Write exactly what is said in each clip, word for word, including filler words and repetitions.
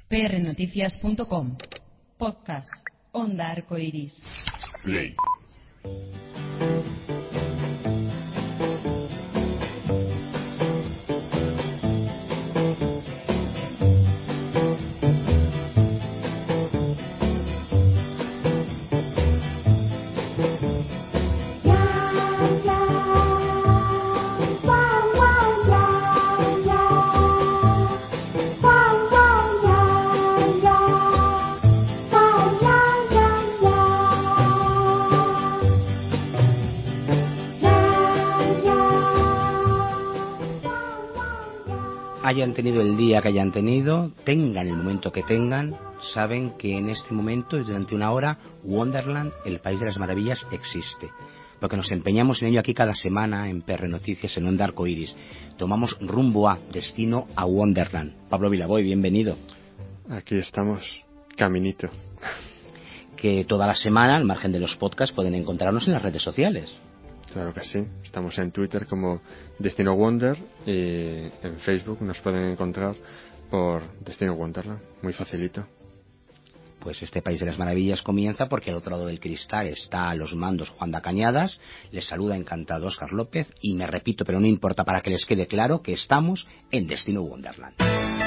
p r noticias punto com. Podcast Onda Arcoiris. Play. Hayan tenido el día que hayan tenido, tengan el momento que tengan, saben que en este momento y durante una hora Wonderland, el país de las maravillas, existe. Porque nos empeñamos en ello aquí cada semana en P R Noticias, en Onda Arcoiris. Tomamos rumbo a, destino a Wonderland. Pablo Vilaboy, bienvenido. Aquí estamos, caminito. Que toda la semana, al margen de los podcasts, pueden encontrarnos en las redes sociales. Claro que sí, estamos en Twitter como Destino Wonder y en Facebook nos pueden encontrar por Destino Wonderland, muy facilito. Pues este país de las maravillas comienza porque al otro lado del cristal está a los mandos Juan da Cañadas, les saluda encantado Óscar López y me repito, pero no importa, para que les quede claro que estamos en Destino Wonderland.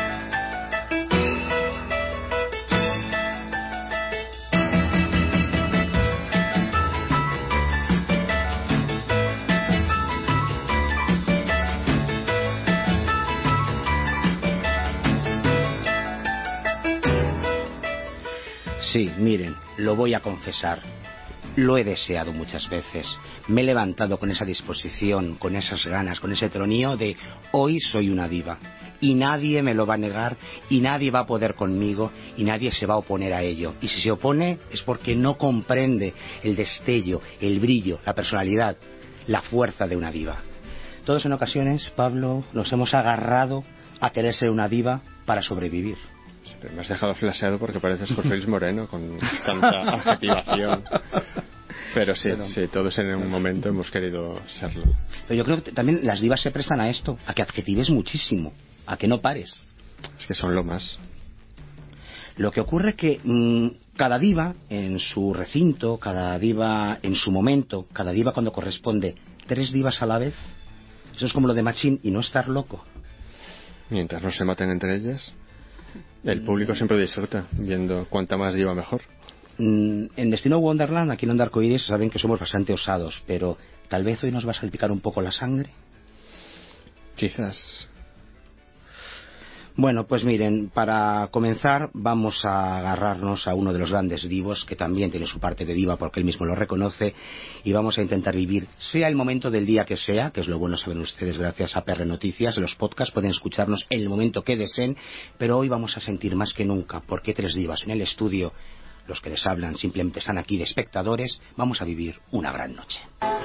Sí, miren, lo voy a confesar. Lo he deseado muchas veces. Me he levantado con esa disposición, con esas ganas, con ese tronío de hoy soy una diva. Y nadie me lo va a negar, y nadie va a poder conmigo, y nadie se va a oponer a ello. Y si se opone es porque no comprende el destello, el brillo, la personalidad, la fuerza de una diva. Todos en ocasiones, Pablo, nos hemos agarrado a querer ser una diva para sobrevivir. Me has dejado flasheado porque pareces José Luis Moreno con tanta adjetivación. Pero sí, Pero, sí, todos en un momento hemos querido serlo. Pero yo creo que también las divas se prestan a esto, a que adjetives muchísimo, a que no pares. Es que son lo más. Lo que ocurre es que mmm, cada diva en su recinto, cada diva en su momento, cada diva cuando corresponde, tres divas a la vez, eso es como lo de Machín y no estar loco. Mientras no se maten entre ellas. El público siempre disfruta viendo cuanta más diva mejor. En Destino Wonderland, aquí en Onda Arcoiris, saben que somos bastante osados, pero tal vez hoy nos va a salpicar un poco la sangre. Quizás. Bueno, pues miren, para comenzar vamos a agarrarnos a uno de los grandes divos, que también tiene su parte de diva porque él mismo lo reconoce, y vamos a intentar vivir, sea el momento del día que sea, que es lo bueno saber ustedes gracias a P R Noticias, en los podcasts pueden escucharnos en el momento que deseen, pero hoy vamos a sentir más que nunca, porque tres divas en el estudio, los que les hablan simplemente están aquí de espectadores, vamos a vivir una gran noche.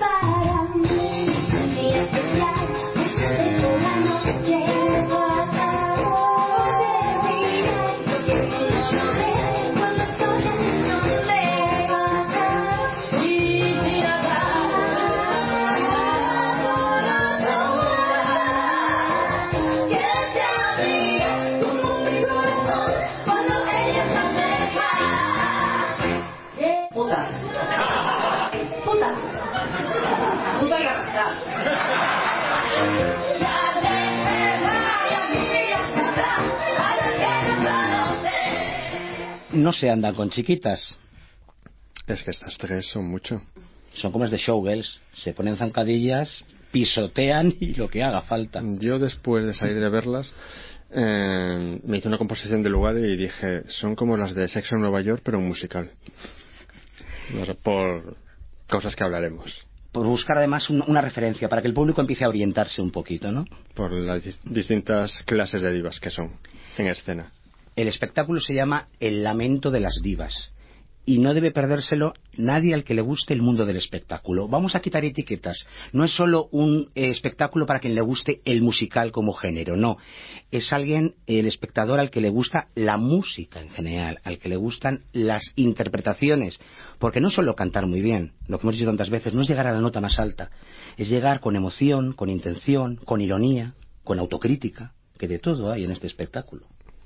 No se andan con chiquitas. Es que estas tres son mucho. Son como las de Showgirls. Se ponen zancadillas, pisotean y lo que haga falta. Yo después de salir de verlas eh, me hice una composición de lugar y dije, son como las de Sexo en Nueva York pero un musical. No sé, por cosas que hablaremos. Por buscar además un, una referencia para que el público empiece a orientarse un poquito, ¿no? Por las distintas clases de divas que son en escena. El espectáculo se llama El lamento de las divas y no debe perdérselo nadie al que le guste el mundo del espectáculo. Vamos a quitar etiquetas. No es solo un eh, espectáculo para quien le guste el musical como género, no. Es alguien, el espectador, al que le gusta la música en general, al que le gustan las interpretaciones. Porque no es solo cantar muy bien, lo que hemos dicho tantas veces, no es llegar a la nota más alta. Es llegar con emoción, con intención, con ironía, con autocrítica, que de todo hay en este espectáculo.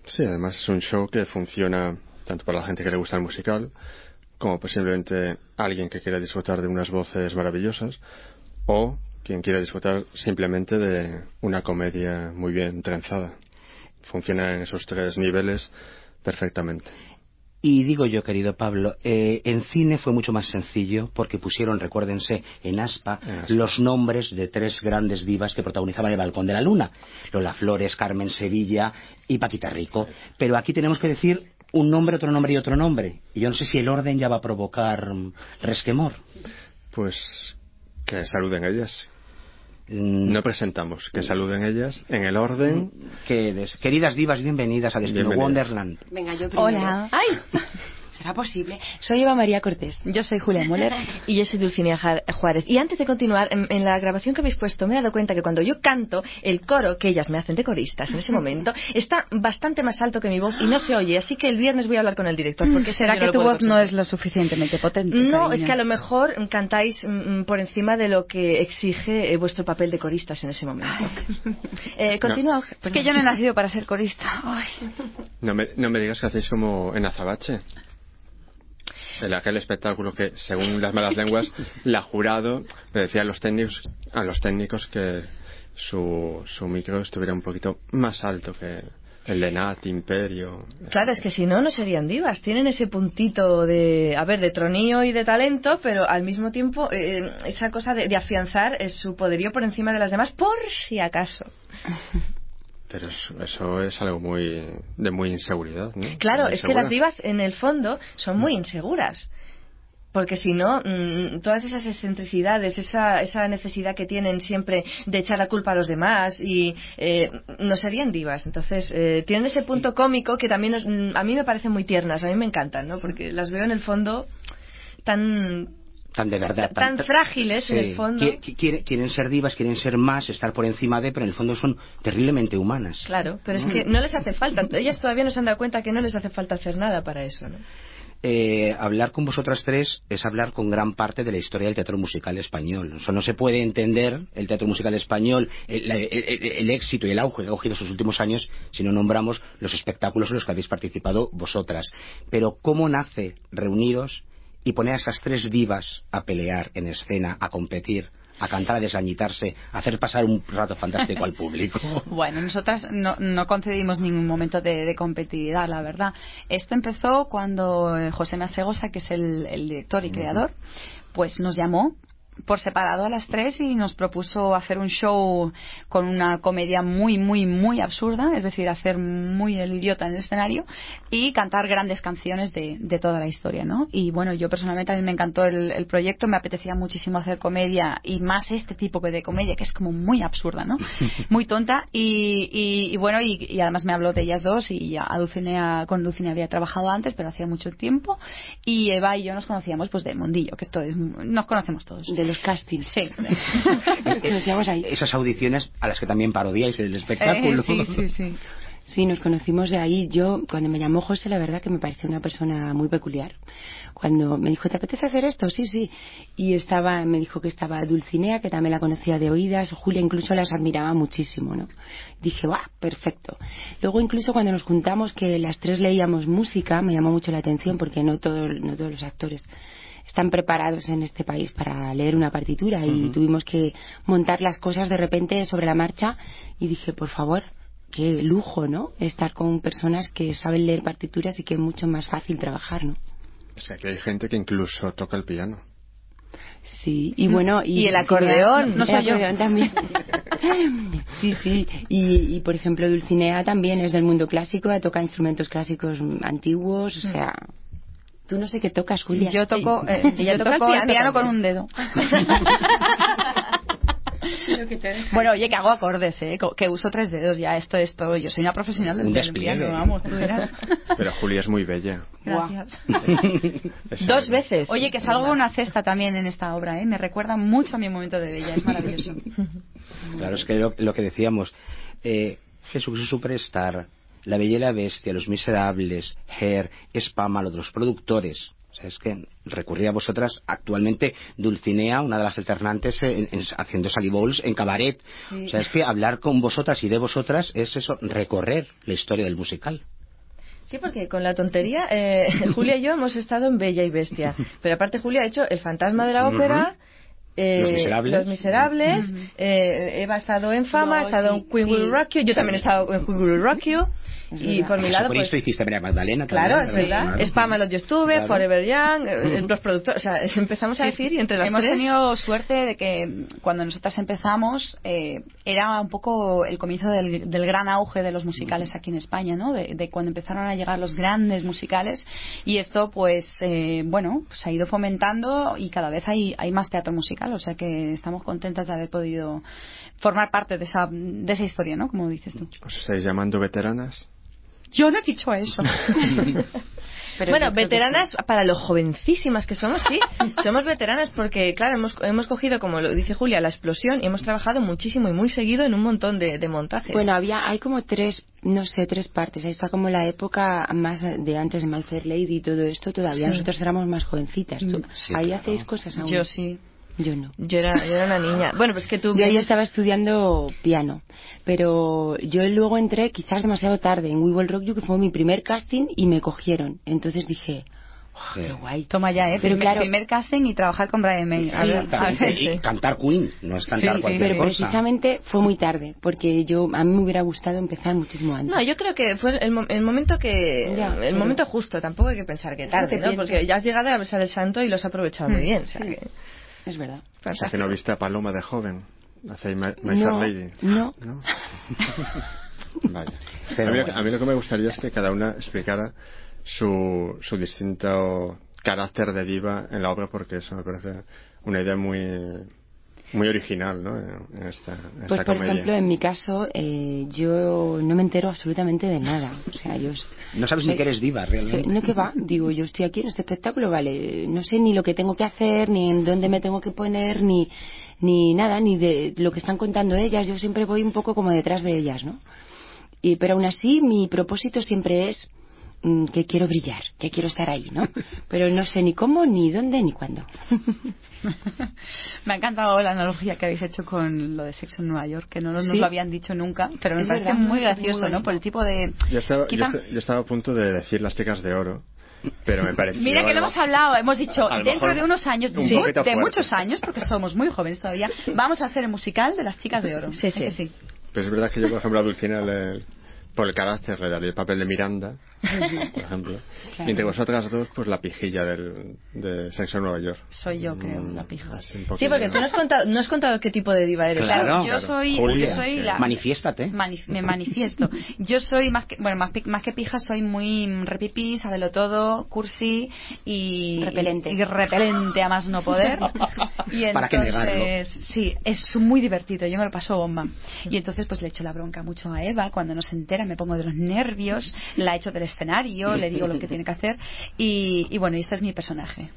Sí, además es un show que funciona tanto para la gente que le gusta el musical, como posiblemente alguien que quiera disfrutar de unas voces maravillosas, o quien quiera disfrutar simplemente de una comedia muy bien trenzada. Funciona en esos tres niveles perfectamente. Y digo yo, querido Pablo, eh, en cine fue mucho más sencillo porque pusieron, recuérdense, en Aspa, en Aspa, los nombres de tres grandes divas que protagonizaban El Balcón de la Luna: Lola Flores, Carmen Sevilla y Paquita Rico. Pero aquí tenemos que decir un nombre, otro nombre y otro nombre. Y yo no sé si el orden ya va a provocar resquemor. Pues que saluden ellas. No presentamos, que saluden ellas en el orden. Que des... Queridas divas, bienvenidas a Destino bienvenidas. Wonderland. Venga, yo primero. Hola. ¡Ay! ¿Será posible? Soy Eva María Cortés. Yo soy Julia Moller. Y yo soy Dulcinea Juárez. Y antes de continuar, en, en la grabación que habéis puesto me he dado cuenta que cuando yo canto, el coro que ellas me hacen de coristas en ese momento está bastante más alto que mi voz y no se oye. Así que el viernes voy a hablar con el director. Porque ¿Será que no tu voz conseguir. no es lo suficientemente potente? No, cariño. Es que a lo mejor cantáis mm, por encima de lo que exige eh, vuestro papel de coristas en ese momento. eh, continúa. No. Es que yo no he nacido para ser corista. Ay. No me, no me digas que hacéis como en Azabache. En aquel espectáculo que, según las malas lenguas, la jurado le decía a los técnicos, a los técnicos que su, su micro estuviera un poquito más alto que el de Nat, Imperio. Claro, es que si no, no serían divas. Tienen ese puntito de, a ver, de tronío y de talento, pero al mismo tiempo eh, esa cosa de, de afianzar eh, su poderío por encima de las demás, por si acaso. Pero eso, eso es algo muy de muy inseguridad, ¿no? Claro, muy es que las divas en el fondo son muy inseguras. Porque si no, mmm, todas esas excentricidades, esa, esa necesidad que tienen siempre de echar la culpa a los demás, y eh, no serían divas. Entonces, eh, tienen ese punto cómico que también nos, a mí me parecen muy tiernas, a mí me encantan, ¿no? Porque las veo en el fondo tan... tan de verdad, tan, tan frágiles, sí, en el fondo. Quieren, quieren ser divas, quieren ser más, estar por encima de, pero en el fondo son terriblemente humanas. Claro, pero es que no les hace falta. Ellas todavía no se han dado cuenta que no les hace falta hacer nada para eso, ¿no? Eh, hablar con vosotras tres es hablar con gran parte de la historia del teatro musical español. O sea, no se puede entender el teatro musical español, el, el, el, el éxito y el auge que ha cogido estos últimos años si no nombramos los espectáculos en los que habéis participado vosotras. Pero ¿cómo nace reuniros y poner a esas tres divas a pelear en escena, a competir, a cantar, a desañitarse, a hacer pasar un rato fantástico al público? Bueno, nosotras no, no concedimos ningún momento de, de competitividad, la verdad. Esto empezó cuando José Masegosa, que es el, el director y creador, pues nos llamó por separado a las tres y nos propuso hacer un show con una comedia muy, muy, muy absurda, es decir, hacer muy el idiota en el escenario y cantar grandes canciones de, de toda la historia, ¿no? Y bueno, yo personalmente a mí me encantó el, el proyecto, me apetecía muchísimo hacer comedia y más este tipo de comedia que es como muy absurda, ¿no? Muy tonta y, y, y bueno, y, y además me habló de ellas dos y ya a Dulcinea, con Dulcinea había trabajado antes, pero hacía mucho tiempo, y Eva y yo nos conocíamos pues del mundillo, que esto es, nos conocemos todos. De los castings. Sí. Nos conocíamos ahí. Esas audiciones a las que también parodiáis el espectáculo. Eh, sí, sí, sí. Sí, nos conocimos de ahí. Yo, cuando me llamó José, la verdad que me pareció una persona muy peculiar. Cuando me dijo, ¿te apetece hacer esto? Sí, sí. Y estaba, me dijo que estaba Dulcinea, que también la conocía de oídas. Julia incluso las admiraba muchísimo, ¿no? Dije, ¡guau! Perfecto. Luego incluso cuando nos juntamos, que las tres leíamos música, me llamó mucho la atención porque no, todo, no todos los actores están preparados en este país para leer una partitura, y uh-huh. tuvimos que montar las cosas de repente sobre la marcha, y dije, por favor, qué lujo, ¿no? Estar con personas que saben leer partituras y que es mucho más fácil trabajar, ¿no? O sea, que hay gente que incluso toca el piano. Sí, y bueno... Y, y el acordeón, no, no soy el acordeón yo. También. Sí, sí, y, y por ejemplo Dulcinea también es del mundo clásico, toca instrumentos clásicos antiguos, o sea... Tú no sé qué tocas, Julia. Yo toco, eh, Ella yo toco el piano, piano con un dedo. Bueno, oye, que hago acordes, ¿eh? Que uso tres dedos ya, esto, esto. Yo soy una profesional del, del piano, vamos, tú dirás. Pero Julia es muy bella. Gracias. Dos veces. Oye, que salgo una cesta también en esta obra, ¿eh? Me recuerda mucho a mi momento de bella, es maravilloso. Claro, es que lo, lo que decíamos, eh, Jesús es Superstar, La Bella y la Bestia, Los Miserables, Hair, Spamalot, los productores. O sea, es que recurría a vosotras actualmente Dulcinea, una de las alternantes, en, en, haciendo Sally Bowles en cabaret. Sí. O sea, es que hablar con vosotras y de vosotras es eso, recorrer la historia del musical. Sí, porque con la tontería, eh, Julia y yo hemos estado en Bella y Bestia. Pero aparte Julia ha hecho El fantasma de la ópera, eh, Los Miserables, Los Miserables, Uh-huh. eh, Eva ha estado en Fama, No, ha estado sí, en Queen sí. Will Rock You, yo también he estado en Queen Will Rock You. Es Y verdad. por mi lado, pues... Jesucristo hiciste María Magdalena Claro, también, es verdad. Claro. Spamalot yo estuve, Claro. Forever Young, eh, los productores, o sea, empezamos a Sí, decir y entre las hemos tres... tenido suerte de que cuando nosotras empezamos eh, era un poco el comienzo del, del gran auge de los musicales aquí en España, ¿no? De, de cuando empezaron a llegar los grandes musicales, y esto pues eh, bueno, pues ha ido fomentando y cada vez hay, hay más teatro musical, o sea que estamos contentas de haber podido formar parte de esa, de esa historia, ¿no? Como dices tú. ¿Os estáis llamando veteranas? Yo no he dicho eso. Pero bueno, yo creo que veteranas sí. para lo jovencísimas que somos, sí. Somos veteranas porque, claro, hemos, hemos cogido, como lo dice Julia, la explosión y hemos trabajado muchísimo y muy seguido en un montón de, de montajes. Bueno, había, hay como tres, no sé, tres partes. Ahí está como la época más de antes de My Fair Lady y todo esto. Todavía Sí. nosotros éramos más jovencitas. ¿Tú? Sí, ahí claro. hacéis cosas aún. Yo sí. Yo no. Yo era, yo era una niña. Bueno, pues que tú... Yo ahí estaba estudiando piano, pero yo luego entré quizás demasiado tarde en We Will Rock You, que fue mi primer casting, y me cogieron. Entonces dije, oh, qué guay. Toma ya, ¿eh? Pero primer, claro- primer casting y trabajar con Brian May. A ver, a Exactamente. ver, Y sí. cantar Queen, no es cantar Sí, sí, cualquier Pero cosa. precisamente fue muy tarde, porque yo a mí me hubiera gustado empezar muchísimo antes. No, yo creo que fue el, mo- el momento que Ya, el pero- momento justo. Tampoco hay que pensar que Es lo tarde, que ¿no? pienso. Porque ya has llegado a besar el santo y lo has aprovechado muy Hmm. bien. O sea, Sí. que, Es verdad. O sea, que fantástico. no viste a Paloma de joven. Hacéis My, My No, Fair Lady. no. ¿No? Vaya. Pero a, mí, bueno. a mí lo que me gustaría es que cada una explicara su, su distinto carácter de diva en la obra, porque eso me parece una idea muy muy original, ¿no? En esta, en esta Pues por comedia. ejemplo, en mi caso, eh, yo no me entero absolutamente de nada. O sea, yo... No sabes ni que eres diva, realmente. Soy- no, que va, digo, yo estoy aquí en este espectáculo, vale, no sé ni lo que tengo que hacer, ni en dónde me tengo que poner, ni, ni nada, ni de lo que están contando ellas, yo siempre voy un poco como detrás de ellas, ¿no? Y, pero aún así, mi propósito siempre es mm, que quiero brillar, que quiero estar ahí, ¿no? Pero no sé ni cómo, ni dónde, ni cuándo. Me ha encantado la analogía que habéis hecho con lo de Sexo en Nueva York, que no nos Sí. lo habían dicho nunca, pero me Es parece verdad, muy muy gracioso, bonito. ¿no? Por el tipo de... Yo estaba, yo, Quizá- est- yo estaba a punto de decir Las chicas de oro, pero me pareció Mira que lo algo- hemos hablado, hemos dicho, A lo dentro mejor de unos años, un sí, poquito de fuerte. muchos años, porque somos muy jóvenes todavía, vamos a hacer el musical de Las Chicas de Oro. Sí, ¿A sí. que sí? Pero es verdad que yo, por ejemplo, a Dulcina, le- por el carácter, le daría el papel de Miranda, por ejemplo. Claro. Y entre vosotras dos, pues la pijilla del, de Sexo en Nueva York. Soy yo, creo, Mm, la pija. así un Sí, poquillo. porque tú no has contado, no has contado qué tipo de diva eres. Claro. Claro, yo claro. soy, Julia, yo soy sí. la... Manifiéstate. Manif- me manifiesto. Yo soy más que, bueno, más, pi- más que pija, soy muy mm, repipí, sabelo todo, cursi y Repelente. y, y repelente a más no poder. Y ¿Para qué negarlo? entonces, sí, es muy divertido, yo me lo paso bomba. Y entonces pues le echo la bronca mucho a Eva, cuando no se entera me pongo de los nervios, la echo del escenario, le digo lo que tiene que hacer y, y bueno, y este es mi personaje.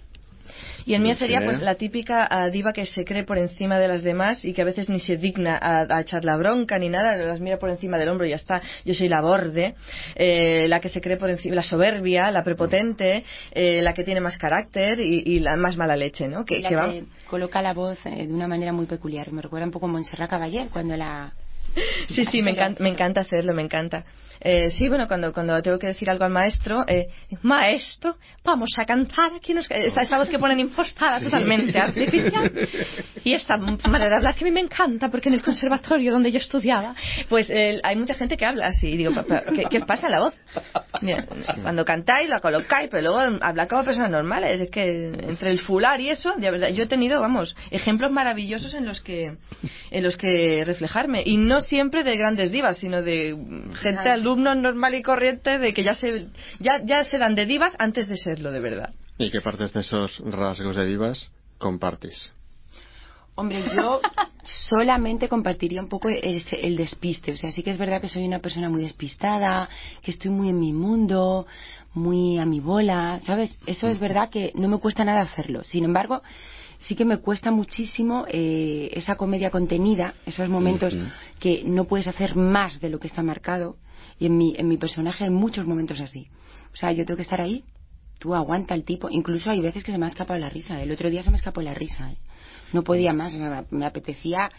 Y el mío sería Dulcinea. pues la típica ah, diva que se cree por encima de las demás y que a veces ni se digna a, a echar la bronca ni nada, las mira por encima del hombro y ya está. Yo soy la borde, eh, la que se cree por encima, la soberbia, la prepotente, eh, la que tiene más carácter y, y la más mala leche, ¿no? Que, Y la que va... que coloca la voz eh, de una manera muy peculiar. Me recuerda un poco a Montserrat Caballé cuando la... Sí, sí, me encanta, me encanta hacerlo, me encanta. Eh, sí, bueno, cuando, cuando tengo que decir algo al maestro, eh, maestro, vamos a cantar aquí. Nos... Esta, esta voz que ponen impostada, Sí. totalmente artificial. Y esta manera de hablar que a mí me encanta, porque en el conservatorio donde yo estudiaba, pues eh, hay mucha gente que habla así. Y digo, "Pa- pa- ¿qué, qué os pasa la voz? Mira, cuando cantáis, la colocáis, pero luego habla como personas normales. Es que entre el fular y eso, de verdad, yo he tenido, vamos, ejemplos maravillosos en los que en los que reflejarme. Y no siempre de grandes divas, sino de gente, alumnos normal y corriente, de que ya se, ya, ya se dan de divas antes de serlo de verdad. ¿Y qué partes de esos rasgos de divas compartís? Hombre, yo solamente compartiría un poco el, el despiste. O sea, sí que es verdad que soy una persona muy despistada, que estoy muy en mi mundo, muy a mi bola, ¿sabes? Eso es verdad que no me cuesta nada hacerlo. Sin embargo, sí que me cuesta muchísimo eh, esa comedia contenida, esos momentos Ujú. que no puedes hacer más de lo que está marcado. Y en mi, en mi personaje hay muchos momentos así. O sea, yo tengo que estar ahí, tú aguanta el tipo. Incluso hay veces que se me ha escapado la risa. El otro día se me escapó la risa. ¿eh? No podía más, me, me apetecía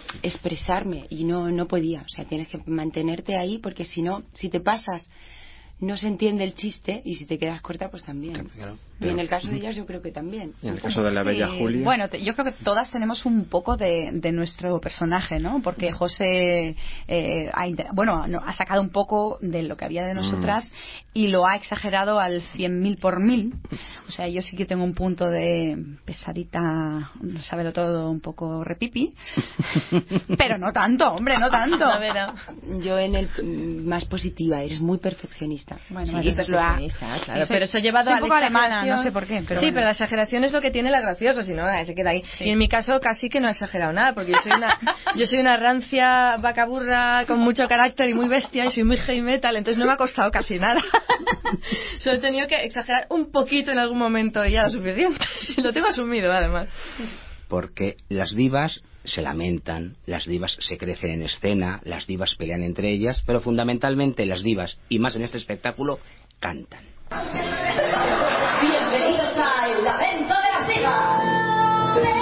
expresarme y no, no podía. O sea, tienes que mantenerte ahí porque si no, si te pasas no se entiende el chiste y si te quedas corta pues también. Claro, claro. Y en el caso de ellas yo creo que también. En el caso de la bella Sí, Julia. bueno, te- yo creo que todas tenemos un poco de, de nuestro personaje, ¿no? Porque José eh, ha, inter- bueno, no, ha sacado un poco de lo que había de nosotras y lo ha exagerado al cien mil por mil. O sea, yo sí que tengo un punto de pesadita, sábelo todo, un poco repipi. Pero no tanto, hombre, no tanto. A ver, no. Yo en el mm, más positiva, eres muy perfeccionista. Bueno, Sí, más y lo ha- perfeccionista, claro. Sí, soy- pero eso llevado soy a un la poco alemana, exageración. no sé por qué, pero sí, bueno. pero la exageración es lo que tiene la graciosa, si no, eh, se queda ahí. Sí. Y en mi caso casi que no he exagerado nada, porque yo soy una, yo soy una rancia vaca burra con mucho carácter y muy bestia y soy muy heavy metal, entonces no me ha costado casi nada. Solo he tenido que exagerar un poquito en algún momento y ya lo suficiente. Lo tengo asumido, además. Porque las divas se lamentan, las divas se crecen en escena, las divas pelean entre ellas, pero fundamentalmente las divas, y más en este espectáculo, cantan. Bienvenidos al Lamento de las Divas.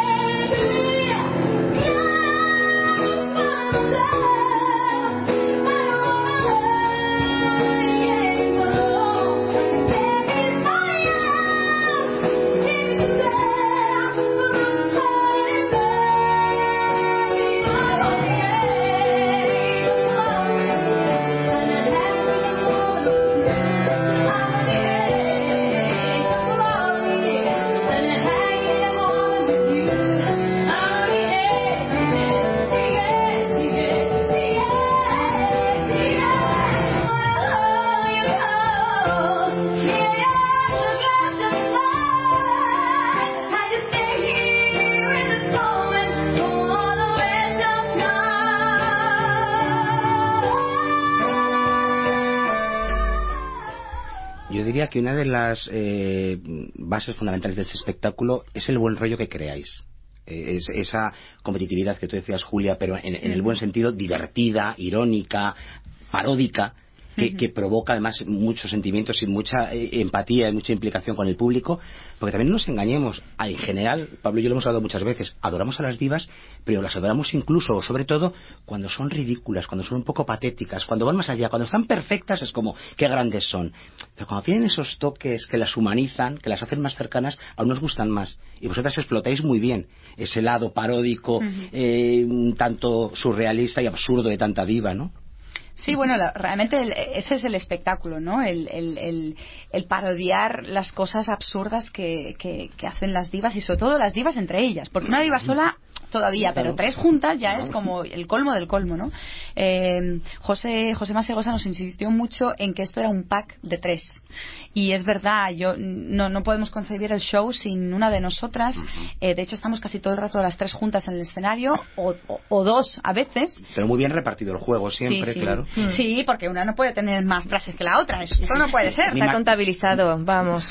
Yo diría que una de las eh, bases fundamentales de este espectáculo es el buen rollo que creáis. Eh, es esa competitividad que tú decías, Julia, pero en, en el buen sentido, divertida, irónica, paródica, que, uh-huh. que provoca además muchos sentimientos y mucha eh, empatía y mucha implicación con el público, porque también no nos engañemos. Ah, en general, Pablo y yo lo hemos hablado muchas veces, adoramos a las divas, pero las adoramos incluso, sobre todo, cuando son ridículas, cuando son un poco patéticas, cuando van más allá, cuando están perfectas es como, qué grandes son. Pero cuando tienen esos toques que las humanizan, que las hacen más cercanas, aún nos gustan más. Y vosotras explotáis muy bien ese lado paródico, uh-huh. eh, un tanto surrealista y absurdo de tanta diva, ¿no? Sí, bueno, la, realmente el, ese es el espectáculo, ¿no? El, el, el, el parodiar las cosas absurdas que, que, que hacen las divas y sobre todo las divas entre ellas, porque una diva sola todavía, sí, claro. Pero tres juntas ya es como el colmo del colmo, ¿no? Eh, José José Masegosa nos insistió mucho en que esto era un pack de tres y es verdad, yo no no podemos concebir el show sin una de nosotras. Eh, de hecho estamos casi todo el rato las tres juntas en el escenario o, o, o dos a veces, pero muy bien repartido el juego siempre, sí, sí. Claro. Sí, porque una no puede tener más frases que la otra, eso no puede ser. Está contabilizado, vamos.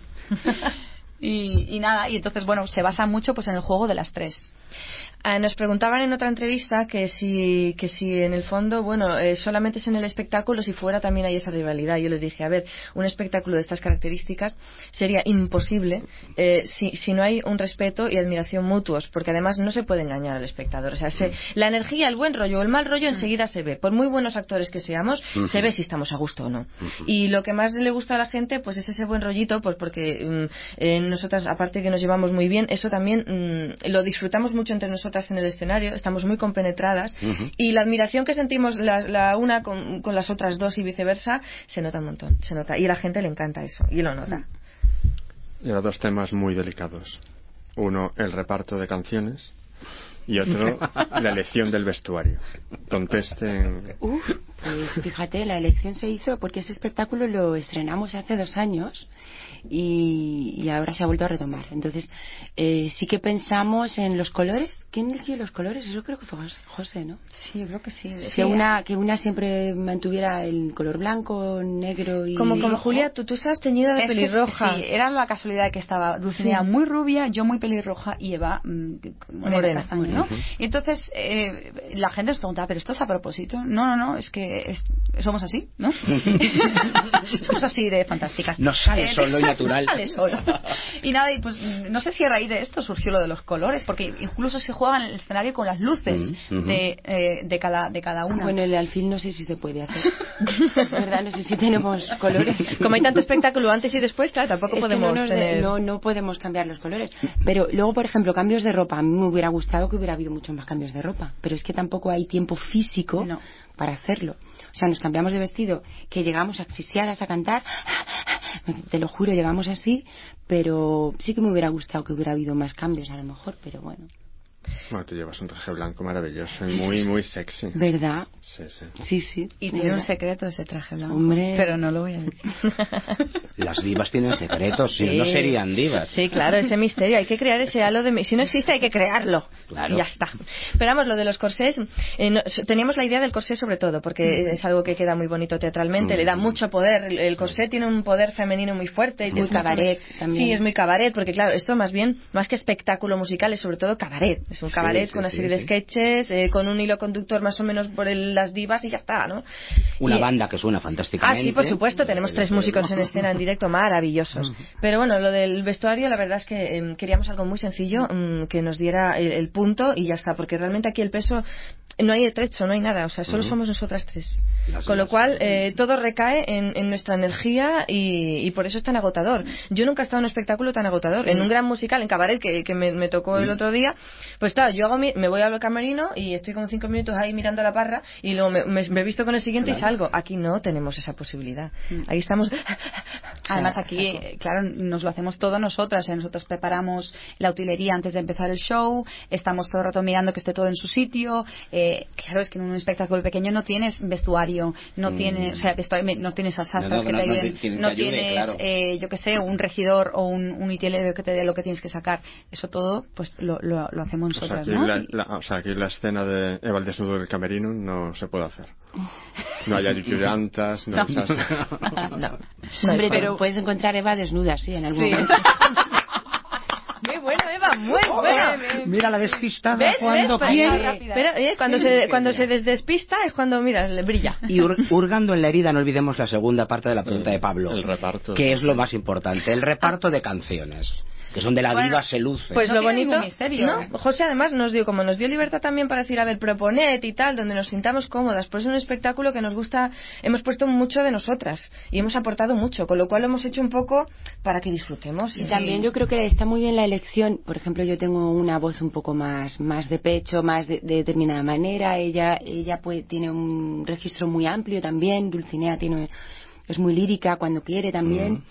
y, y nada, y entonces bueno, se basa mucho pues en el juego de las tres. Eh, nos preguntaban en otra entrevista que si, que si en el fondo, bueno, eh, solamente es en el espectáculo, si fuera también hay esa rivalidad. Yo les dije, a ver, un espectáculo de estas características sería imposible eh, si, si no hay un respeto y admiración mutuos, porque además no se puede engañar al espectador. O sea, se, la energía, el buen rollo o el mal rollo enseguida se ve. Por muy buenos actores que seamos, uh-huh. se ve si estamos a gusto o no. Uh-huh. Y lo que más le gusta a la gente, pues es ese buen rollito, pues porque um, eh, nosotras, aparte que nos llevamos muy bien, eso también um, lo disfrutamos mucho entre nosotras en el escenario, estamos muy compenetradas uh-huh. y la admiración que sentimos la, la una con, con las otras dos y viceversa se nota un montón, se nota y a la gente le encanta eso y lo nota. Y ahora dos temas muy delicados, uno el reparto de canciones y otro la elección del vestuario. Contesten. Uh, pues fíjate, la elección se hizo porque este espectáculo lo estrenamos hace dos años y, y ahora se ha vuelto a retomar. Entonces, eh, sí que pensamos en los colores. ¿Quién eligió los colores? Eso creo que fue José, ¿no? Sí, yo creo que sí. Que una, que una siempre mantuviera el color blanco, negro y... Como, como Julia, tú, tú estabas teñida de es pelirroja. Que, sí, era la casualidad que estaba Dulcinea sí. muy rubia, yo muy pelirroja y Eva mmm, morena, castaña, ¿no? Uh-huh. Y entonces eh, la gente nos preguntaba, ¿pero esto es a propósito? No, no, no, es que es, somos así, ¿no? Somos así de fantásticas. Nos sale Eh, solo y natural. Nos sale solo. Y nada, y pues no sé si a raíz de esto surgió lo de los colores, porque incluso se juega en el escenario con las luces Mm, ujú. de, eh, de, cada, de cada una. Bueno, el alfil no sé si se puede hacer. ¿Verdad? No sé si tenemos colores. Como hay tanto espectáculo antes y después, claro, tampoco Es que podemos no, nos de- tener... no, no podemos cambiar los colores. Pero luego, por ejemplo, cambios de ropa. A mí me hubiera gustado que hubiera habido muchos más cambios de ropa. Pero es que tampoco hay tiempo físico No. para hacerlo. O sea, nos cambiamos de vestido, que llegamos asfixiadas a cantar. Te lo juro, llegamos así. Pero sí que me hubiera gustado que hubiera habido más cambios, a lo mejor. Pero bueno. Bueno, tú llevas un traje blanco maravilloso y muy, muy sexy. ¿Verdad? Sí, sí. Sí, sí. Y tiene un secreto ese traje blanco. Hombre. Pero no lo voy a decir. Las divas tienen secretos, si no, no serían divas. Sí, claro, ese misterio. Hay que crear ese halo de... Si no existe, hay que crearlo. Claro. Y ya está. Pero vamos, lo de los corsés... eh, no- teníamos la idea del corsé sobre todo, porque es algo que queda muy bonito teatralmente. Mm. Le da mucho poder. El, el corsé tiene un poder femenino muy fuerte. Es muy mucho- cabaret también. Sí, es muy cabaret, porque claro, esto más bien, más que espectáculo musical, es sobre todo cabaret. Es un Sí, cabaret sí, con una sí, serie de sí. sketches, eh, con un hilo conductor más o menos por el- las divas y ya está, ¿no? Una Y- banda que suena Ah, fantásticamente. sí, por supuesto, tenemos tres músicos en escena en directo maravillosos. Pero bueno, lo del vestuario, la verdad es que eh, queríamos algo muy sencillo, mm, que nos diera el, el punto y ya está, porque realmente aquí el peso no hay trecho, no hay nada, o sea, solo Ujú. somos nosotras tres. Las Con lo demás. cual, eh, todo recae en, en nuestra energía y, y por eso es tan agotador. Yo nunca he estado en un espectáculo tan agotador. En un gran musical, en cabaret, que, que me, me tocó el otro día, pues claro, yo hago mi- me voy al camerino y estoy como cinco minutos ahí mirando la parra y luego me, me, me visto con el siguiente y Claro. salgo. Aquí no tenemos esa posibilidad. Ahí estamos... Además O sea, aquí, saco. eh, claro, nos lo hacemos todo nosotras. ¿eh? Nosotros preparamos la utilería antes de empezar el show, estamos todo el rato mirando que esté todo en su sitio. Eh, claro, es que en un espectáculo pequeño no tienes vestuario, no Mm. tienes, o sea, vestuario, no tienes asas No, no, que no, te no ayuden, te- quien te no ayude, tienes, claro. eh, yo qué sé, un regidor o un, un utilero que te dé lo que tienes que sacar. Eso todo, pues lo, lo, lo hacemos O sea, nosotras, aquí ¿no? la, Y- la- o sea, aquí la escena de Eva al desnudo del camerino no se puede hacer. No hay ayudantas, no, No. esas- No. Hombre, pero- pero puedes encontrar Eva desnuda, sí, en algún Sí. momento. Muy bueno, Eva, muy bueno. Mira la despistada ¿Ves? cuando ¿Ves? quiere. Rápida. Pero, eh, cuando se, cuando se desdespista es cuando, mira, le brilla. Y hur- hurgando en la herida, no olvidemos la segunda parte de la pregunta de Pablo. El reparto. Que es lo más importante, el reparto de canciones. Que son de la Bueno, diva se luce. Pues No lo tiene bonito, ningún misterio, ¿no? ¿eh? José además nos dio, como nos dio libertad también para decir, a ver, proponed y tal, donde nos sintamos cómodas. Pues es un espectáculo que nos gusta, hemos puesto mucho de nosotras y hemos aportado mucho, con lo cual lo hemos hecho un poco para que disfrutemos. Y también yo creo que está muy bien la elección. Por ejemplo, yo tengo una voz un poco más más de pecho, más de, de determinada manera. Ella ella pues tiene un registro muy amplio también. Dulcinea tiene es muy lírica cuando quiere también. Mm.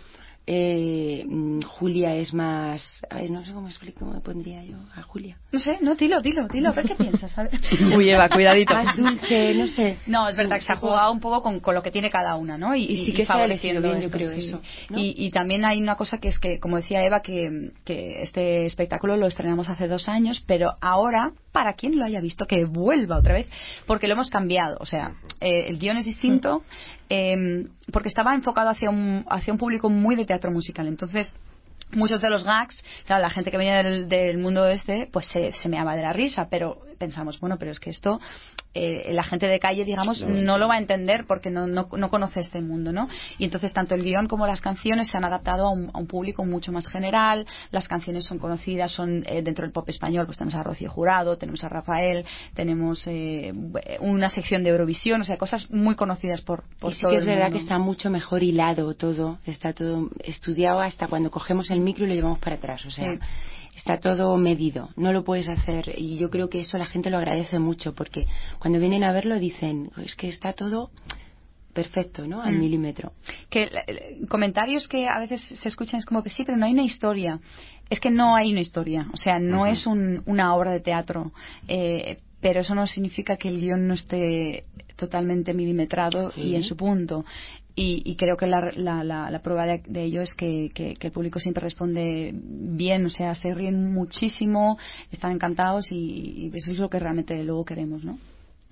Eh, mm, Julia es más... A ver, no sé cómo explico, cómo me pondría yo a Julia. No sé, no, dilo, dilo, dilo, a ver qué piensas, ¿sabes? Uy, Eva, cuidadito. Más dulce, no sé. No, es verdad que se ha Un poco- jugado un poco con, con lo que tiene cada una, ¿no? Y, Y sí que se ha favoreciendo elegido bien, yo esto, creo, sí. eso, ¿no? Y, y también hay una cosa que es que, como decía Eva, que, que este espectáculo lo estrenamos hace dos años, pero ahora, para quien lo haya visto, que vuelva otra vez, porque lo hemos cambiado. O sea, eh, el guión es distinto, eh, porque estaba enfocado hacia un, hacia un público muy de teatro musical. Entonces, muchos de los gags, claro, la gente que venía del, del mundo este, pues se, se meaba de la risa, pero pensamos, bueno, pero es que esto eh, la gente de calle, digamos, No, no lo va a entender porque no, no, no conoce este mundo, ¿no? Y entonces tanto el guión como las canciones se han adaptado a un, a un público mucho más general. Las canciones son conocidas, son eh, dentro del pop español, pues tenemos a Rocío Jurado, tenemos a Rafael, tenemos eh, una sección de Eurovisión, o sea, cosas muy conocidas por, por Y sí todo que es el verdad mundo. que está mucho mejor hilado todo, está todo estudiado hasta cuando cogemos el micro y lo llevamos para atrás, o sea, Sí. está todo medido, no lo puedes hacer y yo creo que eso la gente lo agradece mucho porque cuando vienen a verlo dicen, es que está todo perfecto, ¿no? Al Mm. milímetro. Que eh, comentarios que a veces se escuchan es como que sí, pero no hay una historia. Es que no hay una historia, o sea, no Ujú. es un, una obra de teatro. Eh, pero eso no significa que el guión no esté totalmente milimetrado Sí. y en su punto. Y, y creo que la, la, la, la prueba de, de ello es que, que, que el público siempre responde bien, o sea, se ríen muchísimo, están encantados y, y eso es lo que realmente luego queremos, ¿no?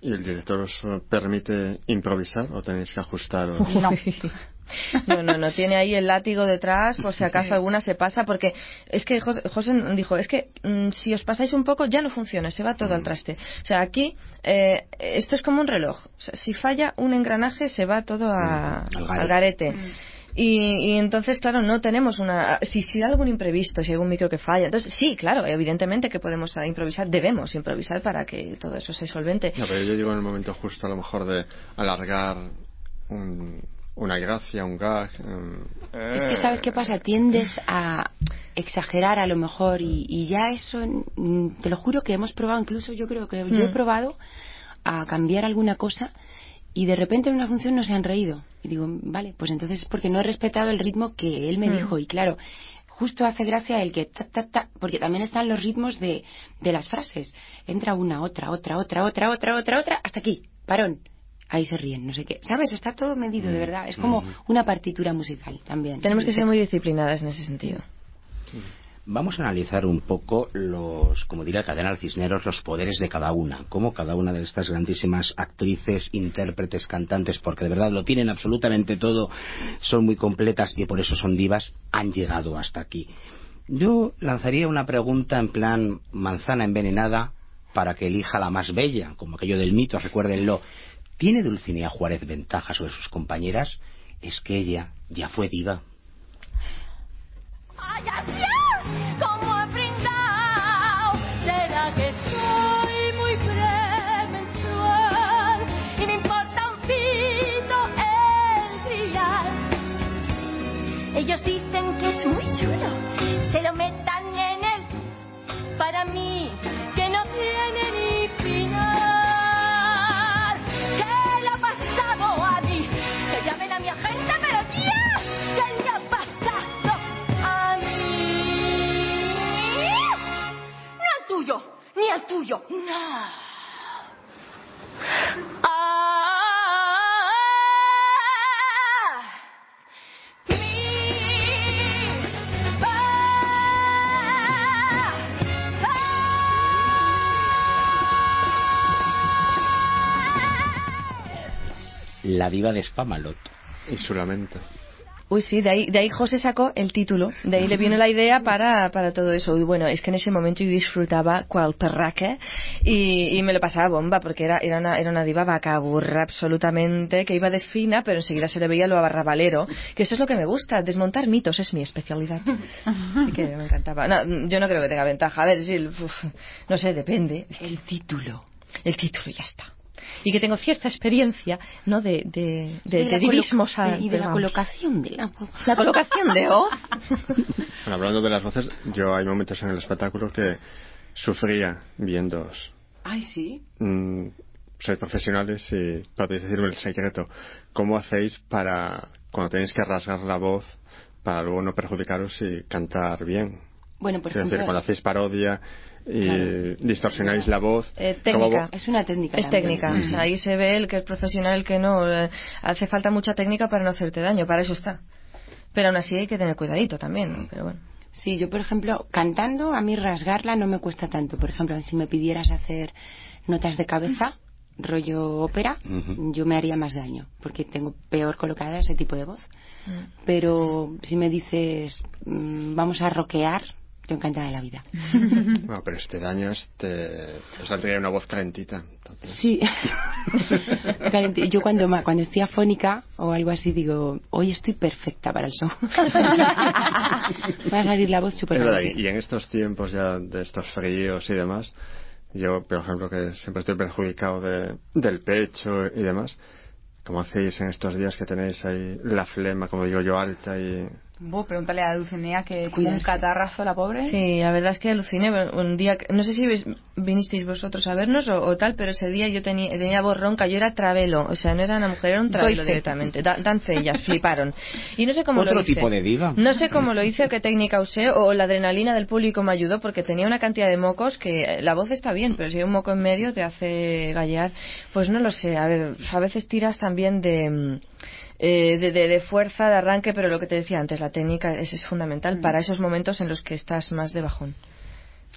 ¿Y el director os permite improvisar o tenéis que ajustar? O... No. No, no, no, tiene ahí el látigo detrás por si acaso alguna se pasa, porque es que José, José dijo, es que mmm, si os pasáis un poco ya no funciona, se va todo mm. al traste. O sea, aquí eh, esto es como un reloj, o sea, si falla un engranaje se va todo a, mm. al garete. Al garete. Mm. Y, y entonces, claro, no tenemos una... Si, si hay algún imprevisto, si hay algún micro que falla, entonces sí, claro, evidentemente que podemos improvisar, debemos improvisar para que todo eso se solvente. No, pero yo digo en el momento justo a lo mejor de alargar un, una gracia, un gag... Um, es que, ¿sabes qué pasa? Tiendes a exagerar a lo mejor y, y ya eso, te lo juro que hemos probado, incluso yo creo que mm. yo he probado a cambiar alguna cosa y de repente en una función no se han reído. Y digo, vale, pues entonces es porque no he respetado el ritmo que él me mm. dijo. Y claro, justo hace gracia el que ta, ta, ta, porque también están los ritmos de, de las frases. Entra una, otra, otra, otra, otra, otra, otra, otra, hasta aquí, parón. Ahí se ríen, no sé qué. ¿Sabes? Está todo medido, de verdad. Es como una partitura musical también. Tenemos que ser muy disciplinadas en ese sentido. Vamos a analizar un poco los, como diría Cardenal Cisneros, los poderes de cada una, cómo cada una de estas grandísimas actrices, intérpretes, cantantes, porque de verdad lo tienen absolutamente todo, son muy completas y por eso son divas, han llegado hasta aquí. Yo lanzaría una pregunta en plan manzana envenenada para que elija la más bella, como aquello del mito, recuérdenlo. ¿Tiene Dulcinea Juárez ventaja sobre sus compañeras? Es que ella ya fue diva. ¡Ay, así! ¿Cómo he brindado? ¿Será que soy muy premenstrual? Y me importa un pito el trial. Ellos dicen que es muy chulo. Se lo metan en él. Para mí, que no tiene ni final. ¿Qué le ha pasado a mí? Que llamen a mi agente, pero ya. ¿Qué le ha pasado a mí? No al tuyo, ni al tuyo. No. La diva de Spamalot. Y su lamento. Uy, sí, de ahí, de ahí José sacó el título, de ahí le vino la idea para, para todo eso. Y bueno, es que en ese momento yo disfrutaba cual perraque y, y me lo pasaba bomba, porque era, era, una, era una diva vacaburra absolutamente, que iba de fina, pero enseguida se le veía lo abarrabalero, que eso es lo que me gusta, desmontar mitos es mi especialidad. Así que me encantaba. No, yo no creo que tenga ventaja, a ver, sí, uf, no sé, depende. El título. El título, ya está. Y que tengo cierta experiencia, ¿no? De, de, de, de, de divismos a, y de la colocación de la voz. La colocación de voz. Bueno, hablando de las voces, yo hay momentos en el espectáculo que sufría viéndoos. Ay, sí. Mm, sois profesionales y podéis decirme el secreto. ¿Cómo hacéis para, cuando tenéis que rasgar la voz, para luego no perjudicaros y cantar bien? Bueno, por es ejemplo, decir, cuando hacéis parodia y claro, distorsionáis la voz. Eh, técnica. Es una técnica. Es también. técnica. Mm-hmm. O sea, ahí se ve el que es profesional, el que no. Eh, hace falta mucha técnica para no hacerte daño, para eso está. Pero aún así hay que tener cuidadito también, ¿no? Pero bueno. Sí, yo por ejemplo, cantando, a mí rasgarla no me cuesta tanto. Por ejemplo, si me pidieras hacer notas de cabeza, rollo ópera, uh-huh, yo me haría más daño, porque tengo peor colocada ese tipo de voz. Uh-huh. Pero si me dices, mmm, vamos a rockear, yo encantada de la vida. Bueno, pero este daño es te, te saldría una voz calentita. Entonces. Sí. Calenti- yo cuando cuando estoy afónica o algo así digo, hoy estoy perfecta para el show. Va a salir la voz súper calentita. Y en estos tiempos ya de estos fríos y demás, yo, por ejemplo, que siempre estoy perjudicado de, del pecho y demás, ¿cómo hacéis en estos días que tenéis ahí la flema, como digo yo, alta y... Vos, pregúntale a Dulcinea que tiene un catarrazo la pobre. Sí, la verdad es que aluciné un día, no sé si vinisteis vosotros a vernos o, o tal, pero ese día yo tenía, tenía voz ronca, yo era travelo, o sea, no era una mujer, era un travelo directamente, da, dan fe, ellas fliparon. Y no sé cómo ¿Otro lo hice. tipo de diva? No sé cómo lo hice, qué técnica usé, o la adrenalina del público me ayudó, porque tenía una cantidad de mocos que la voz está bien, pero si hay un moco en medio te hace gallear. Pues no lo sé, a ver, a veces tiras también de... Eh, de, de, de fuerza, de arranque, pero lo que te decía antes, la técnica es, es fundamental mm. para esos momentos en los que estás más de bajón.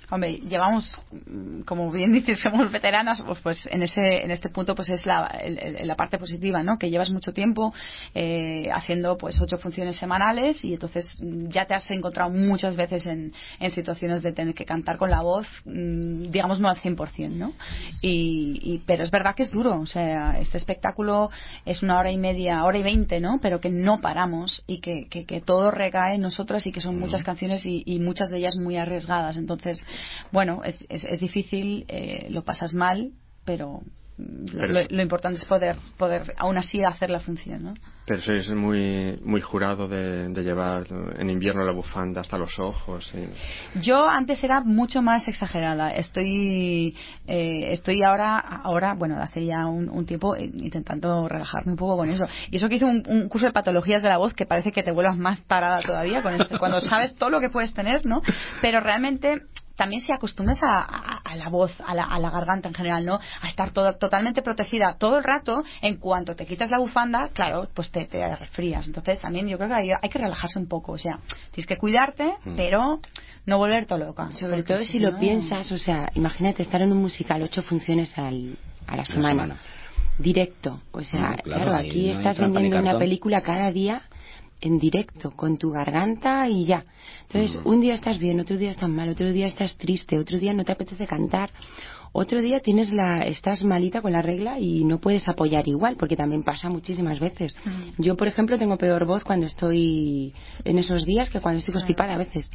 Hombre, llevamos, como bien dices, somos veteranas, pues, pues en ese en este punto pues es la, el, el, la parte positiva, ¿no? Que llevas mucho tiempo eh, haciendo pues ocho funciones semanales y entonces ya te has encontrado muchas veces en, en situaciones de tener que cantar con la voz, digamos, no al cien por ciento, ¿no? Y, y, pero es verdad que es duro, o sea, este espectáculo es una hora y media, hora y veinte, ¿no? Pero que no paramos y que, que, que todo recae en nosotras y que son muchas canciones y, y muchas de ellas muy arriesgadas. Entonces, bueno, es, es, es difícil, eh, lo pasas mal, pero, pero lo, lo importante es poder, poder aún así hacer la función, ¿no? Pero sois muy muy jurado de, de llevar en invierno la bufanda hasta los ojos. Y... Yo antes era mucho más exagerada. Estoy eh, estoy ahora, ahora bueno, hace ya un, un tiempo eh, intentando relajarme un poco con eso. Y eso que hice un, un curso de patologías de la voz que parece que te vuelvas más tarada todavía con este, cuando sabes todo lo que puedes tener, ¿no? Pero realmente también si acostumbras a, a, a la voz, a la, a la garganta en general, ¿no? A estar todo, totalmente protegida todo el rato, en cuanto te quitas la bufanda, claro, pues te, te resfrías. Entonces también yo creo que hay, hay que relajarse un poco, o sea, tienes que cuidarte, mm. pero no volverte loca. Sobre todo si, si lo no... piensas, o sea, imagínate estar en un musical ocho funciones al, a la semana, semana, directo, o sea, mm, claro, claro aquí no estás vendiendo una película cada día en directo, con tu garganta y ya. Entonces, uh-huh. un día estás bien, otro día estás mal, otro día estás triste, otro día no te apetece cantar, otro día tienes la, estás malita con la regla y no puedes apoyar igual, porque también pasa muchísimas veces. Uh-huh. Yo, por ejemplo, tengo peor voz cuando estoy en esos días que cuando estoy constipada a veces.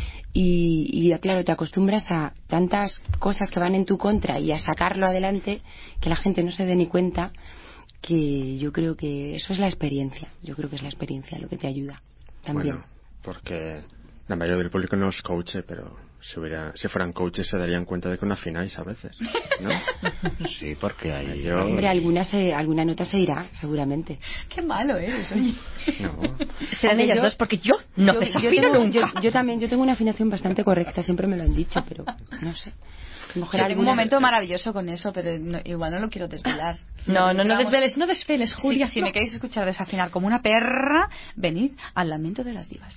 Y, y claro, te acostumbras a tantas cosas que van en tu contra y a sacarlo adelante que la gente no se dé ni cuenta, que yo creo que eso es la experiencia. Yo creo que es la experiencia lo que te ayuda también. Bueno, porque la mayoría del público no es coach, pero si, hubiera, si fueran coaches se darían cuenta de que no afináis a veces, ¿no? Sí, porque hay... Yo... Hombre, alguna, se, alguna nota se irá, seguramente. Qué malo eres, oye. No. Serán ellas yo, dos, porque yo no yo, desafino yo tengo, nunca. Yo, yo también, yo tengo una afinación bastante correcta, siempre me lo han dicho, pero no sé. Yo tengo un momento maravilloso con eso, pero no, igual no lo quiero desvelar. No, no, no desveles, no desveles, Julia. Si, si me queréis escuchar desafinar como una perra, venid al Lamento de las Divas.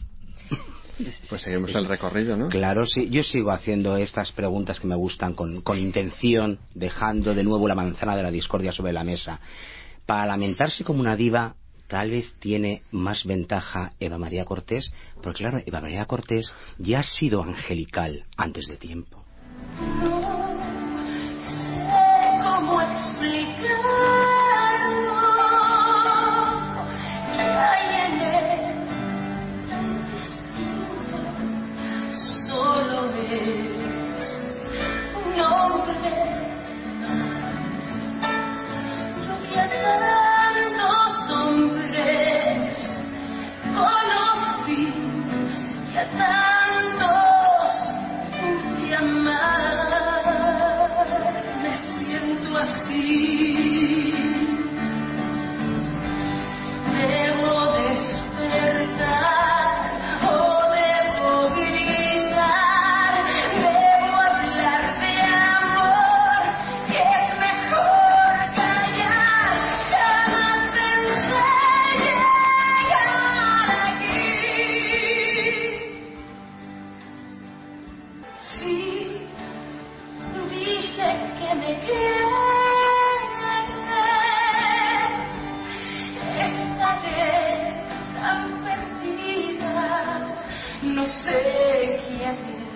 Pues seguimos el recorrido, ¿no? Claro, sí. Yo sigo haciendo estas preguntas que me gustan con, con intención, dejando de nuevo la manzana de la discordia sobre la mesa. Para lamentarse como una diva, tal vez tiene más ventaja Eva María Cortés, porque claro, Eva María Cortés ya ha sido angelical antes de tiempo. No sé cómo explicarlo, que hay en él tan distinto, solo es un hombre más. Yo que a tantos hombres conocí y a tantos un día más me siento así. Debo despertar o debo gritar, debo hablar de amor, que es mejor callar. Jamás pensé llegar aquí. Sí, dice que me quiere, estaré tan perdida, no sé quién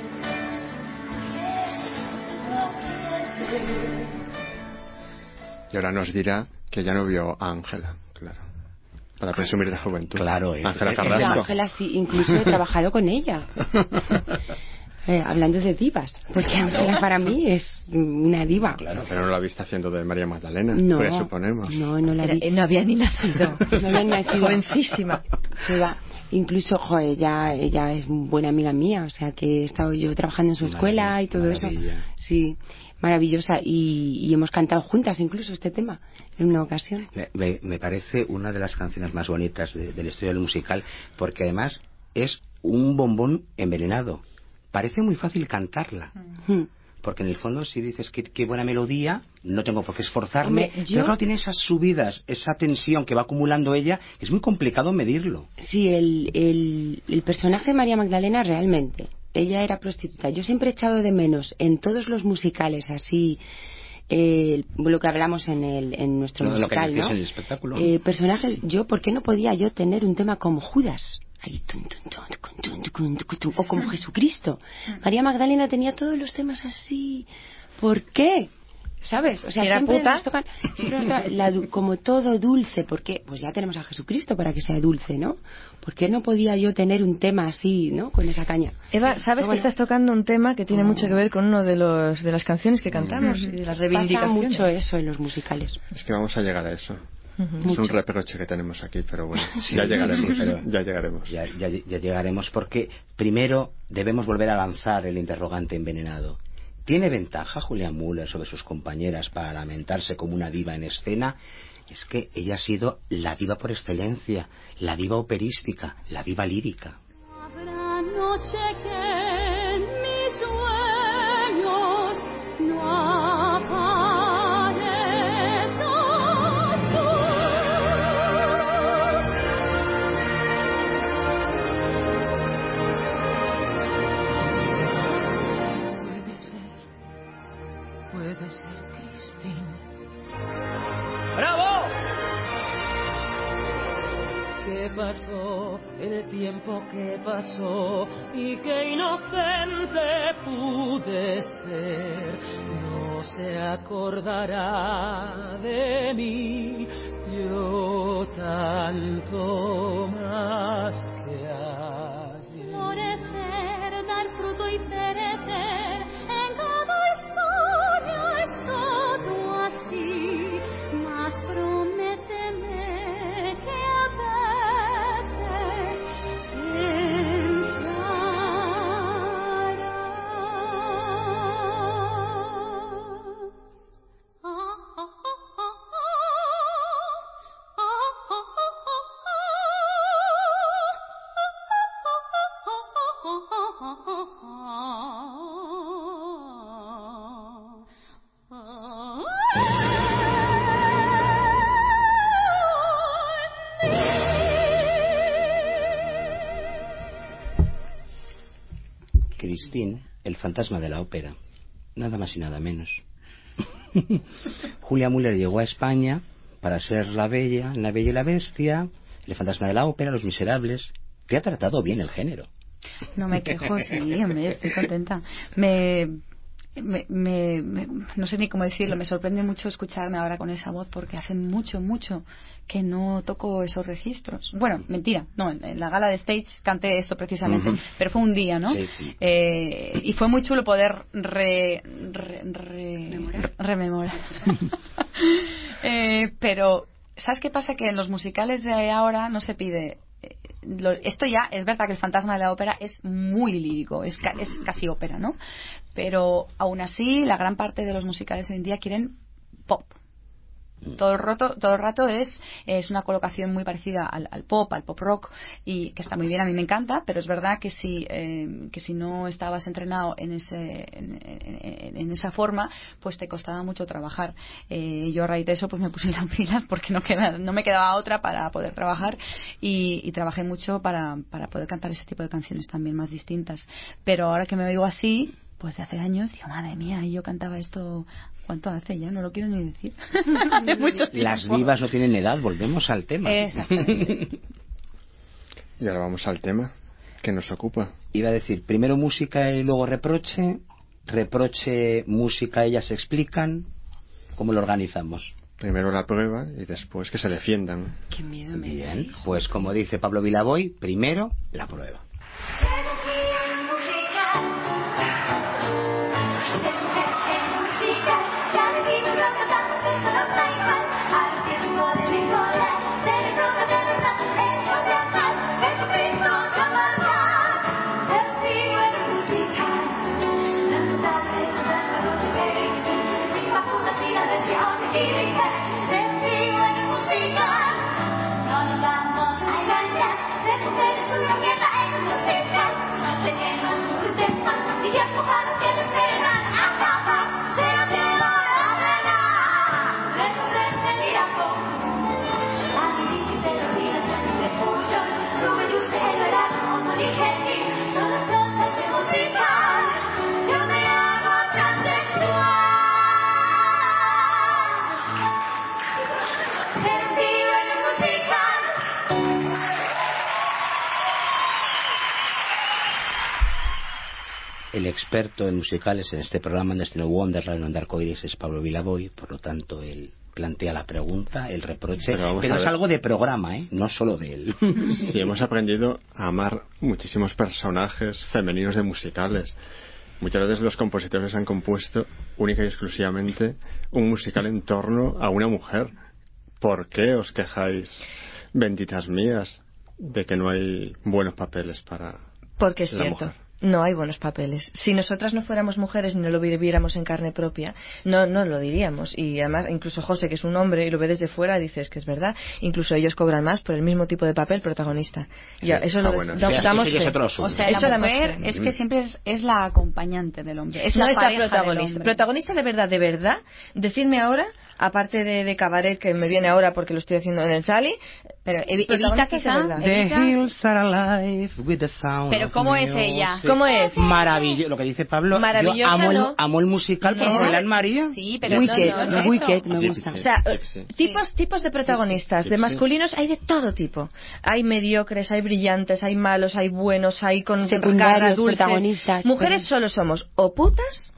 es lo que... Y ahora nos dirá que ya no vio a Ángela, claro. Para presumir de juventud. Claro, es. Ángela Es- Carrasco. Ángela, sí, incluso he trabajado con ella. Eh, hablando de divas, porque Ángela para mí es una diva. Claro, pero no la viste haciendo de María Magdalena, No, presuponemos. no, no la Era- vi. no había ni nacido. No había nacido. Jovencísima. Se va. Incluso, joder, ella, ella es buena amiga mía, o sea que he estado yo trabajando en su escuela Maravilla, y todo maravilla. eso. Sí, maravillosa. Y, y hemos cantado juntas incluso este tema en una ocasión. Me, me- me parece una de las canciones más bonitas de, de la historia del musical, porque además es un bombón envenenado. Parece muy fácil cantarla, Mm. porque en el fondo si dices que qué buena melodía, no tengo por qué esforzarme. Hombre, yo- Pero claro, tiene esas subidas, esa tensión que va acumulando ella, es muy complicado medirlo. Sí, el, el, el personaje de María Magdalena realmente ella era prostituta. Yo siempre he echado de menos en todos los musicales así, eh, lo que hablamos en el en nuestro no, musical, lo que ¿no? En el espectáculo. Eh, personajes, yo, ¿por qué no podía yo tener un tema como Judas? Ahí, tun, tun, tun, tun, tun, tun, tun, o como Jesucristo. María Magdalena tenía todos los temas así. ¿Por qué? ¿Sabes? O sea, ¿Era siempre puta? nos tocan, siempre nos tocan la, como todo dulce. ¿Por qué? Pues ya tenemos a Jesucristo para que sea dulce, ¿no? ¿Por qué no podía yo tener un tema así, ¿no? Con esa caña. Eva, sabes bueno. que estás tocando un tema que tiene mucho que ver con uno de los de las canciones que cantamos y de las Pasa reivindicaciones. mucho eso en los musicales. Es que vamos a llegar a eso. Mucho. Es un reproche que tenemos aquí, pero bueno, ya llegaremos, Sí, pero ya llegaremos. Ya, ya, ya llegaremos porque primero debemos volver a lanzar el interrogante envenenado. ¿Tiene ventaja Julia Müller sobre sus compañeras para lamentarse como una diva en escena? Es que ella ha sido la diva por excelencia, la diva operística, la diva lírica. Habrá noche que en mis sueños no aparezcas tú. Puede ser, puede ser Christine. ¡Bravo! ¿Qué pasó en el tiempo que pasó? Y qué inocente pude ser. No se acordará de mí, yo tanto más que ayer. Florecer, dar fruto y perecer, en cada historia es todo así, mas prométeme que a veces pensarás. Ah, ah, ah, ah, ah, ah, Christine, el fantasma de la ópera. Nada más y nada menos. Julia Müller llegó a España para ser la bella, la bella y la bestia, el fantasma de la ópera, Los Miserables. Te ha tratado bien el género. No me quejo, sí, hombre, estoy contenta. Me, me, me, me- no sé ni cómo decirlo, me sorprende mucho escucharme ahora con esa voz porque hace mucho, mucho que no toco esos registros. Bueno, mentira, no, en, en la gala de Stage canté esto precisamente, Ujú. pero fue un día, ¿no? Sí, sí. Eh, y fue muy chulo poder re, re, re- rememorar. Eh, pero, ¿sabes qué pasa? Que en los musicales de ahora no se pide... eh, lo- esto ya es verdad que el fantasma de la ópera es muy lírico, es, ca- es casi ópera, ¿no? Pero aún así la gran parte de los musicales hoy en día quieren pop. Todo el rato, todo el rato es, es una colocación muy parecida al, al pop, al pop rock, y que está muy bien, a mí me encanta, pero es verdad que si, eh, que si no estabas entrenado en, ese, en, en- en esa forma, pues te costaba mucho trabajar. Eh, yo a raíz de eso pues me puse las pilas porque no, queda, no me quedaba otra para poder trabajar y, y trabajé mucho para, para poder cantar ese tipo de canciones también más distintas. Pero ahora que me oigo así, pues de hace años, digo, madre mía, y yo cantaba esto, ¿cuánto hace ya? No lo quiero ni decir. Hace mucho tiempo. Las divas no tienen edad, volvemos al tema. Exactamente. Y ahora vamos al tema que nos ocupa. Iba a decir, primero música y luego reproche. Reproche, música, ellas se explican. ¿Cómo lo organizamos? Primero la prueba y después que se defiendan. Qué miedo me Bien, dais. pues como dice Pablo Vilaboy, primero la prueba. No nos vamos a engañar, ser mujeres una mierda es el experto en musicales en este programa, en Destino Wonderland, en Arcoiris, es Pablo Vilaboy, por lo tanto él plantea la pregunta, el reproche, pero, pero es algo de programa, ¿eh? No solo de él. Sí, hemos aprendido a amar muchísimos personajes femeninos de musicales. Muchas veces los compositores han compuesto única y exclusivamente un musical en torno a una mujer. ¿Por qué os quejáis, benditas mías, de que no hay buenos papeles para Porque es la cierto. mujer? No hay buenos papeles. Si nosotras no fuéramos mujeres y no lo viviéramos en carne propia, no, no lo diríamos. Y además, incluso José, que es un hombre y lo ve desde fuera, dices que es verdad. Incluso ellos cobran más por el mismo tipo de papel protagonista. Sí. Ya, eso ah, lo bueno, damos, sí, damos eso ya es otro asunto. O sea, eso la damos mujer fe. es que siempre es, es la acompañante del hombre. Es no la es la pareja protagonista. del hombre. Protagonista de verdad, de verdad. Decidme ahora, aparte de, de cabaret que me viene ahora porque lo estoy haciendo en el Sally, pero ev- Evita protagonistas de quizá, verdad. The Evita- hills are alive with the sound Pero of ¿cómo es music. ella? ¿Cómo es? Maravilloso, lo que dice Pablo. Maravillosa, yo amo, ¿no? el, amo el musical por No. Froilán María. Sí, pero Wicked, no, no, no es Wicked, eso. me Gypsy. gusta. O sea, Gypsy. tipos, tipos de protagonistas, de Gypsy. masculinos hay de todo tipo. Hay mediocres, hay brillantes, hay malos, hay buenos, hay con Secundarios, garras dulces. protagonistas, Mujeres pero- solo somos o putas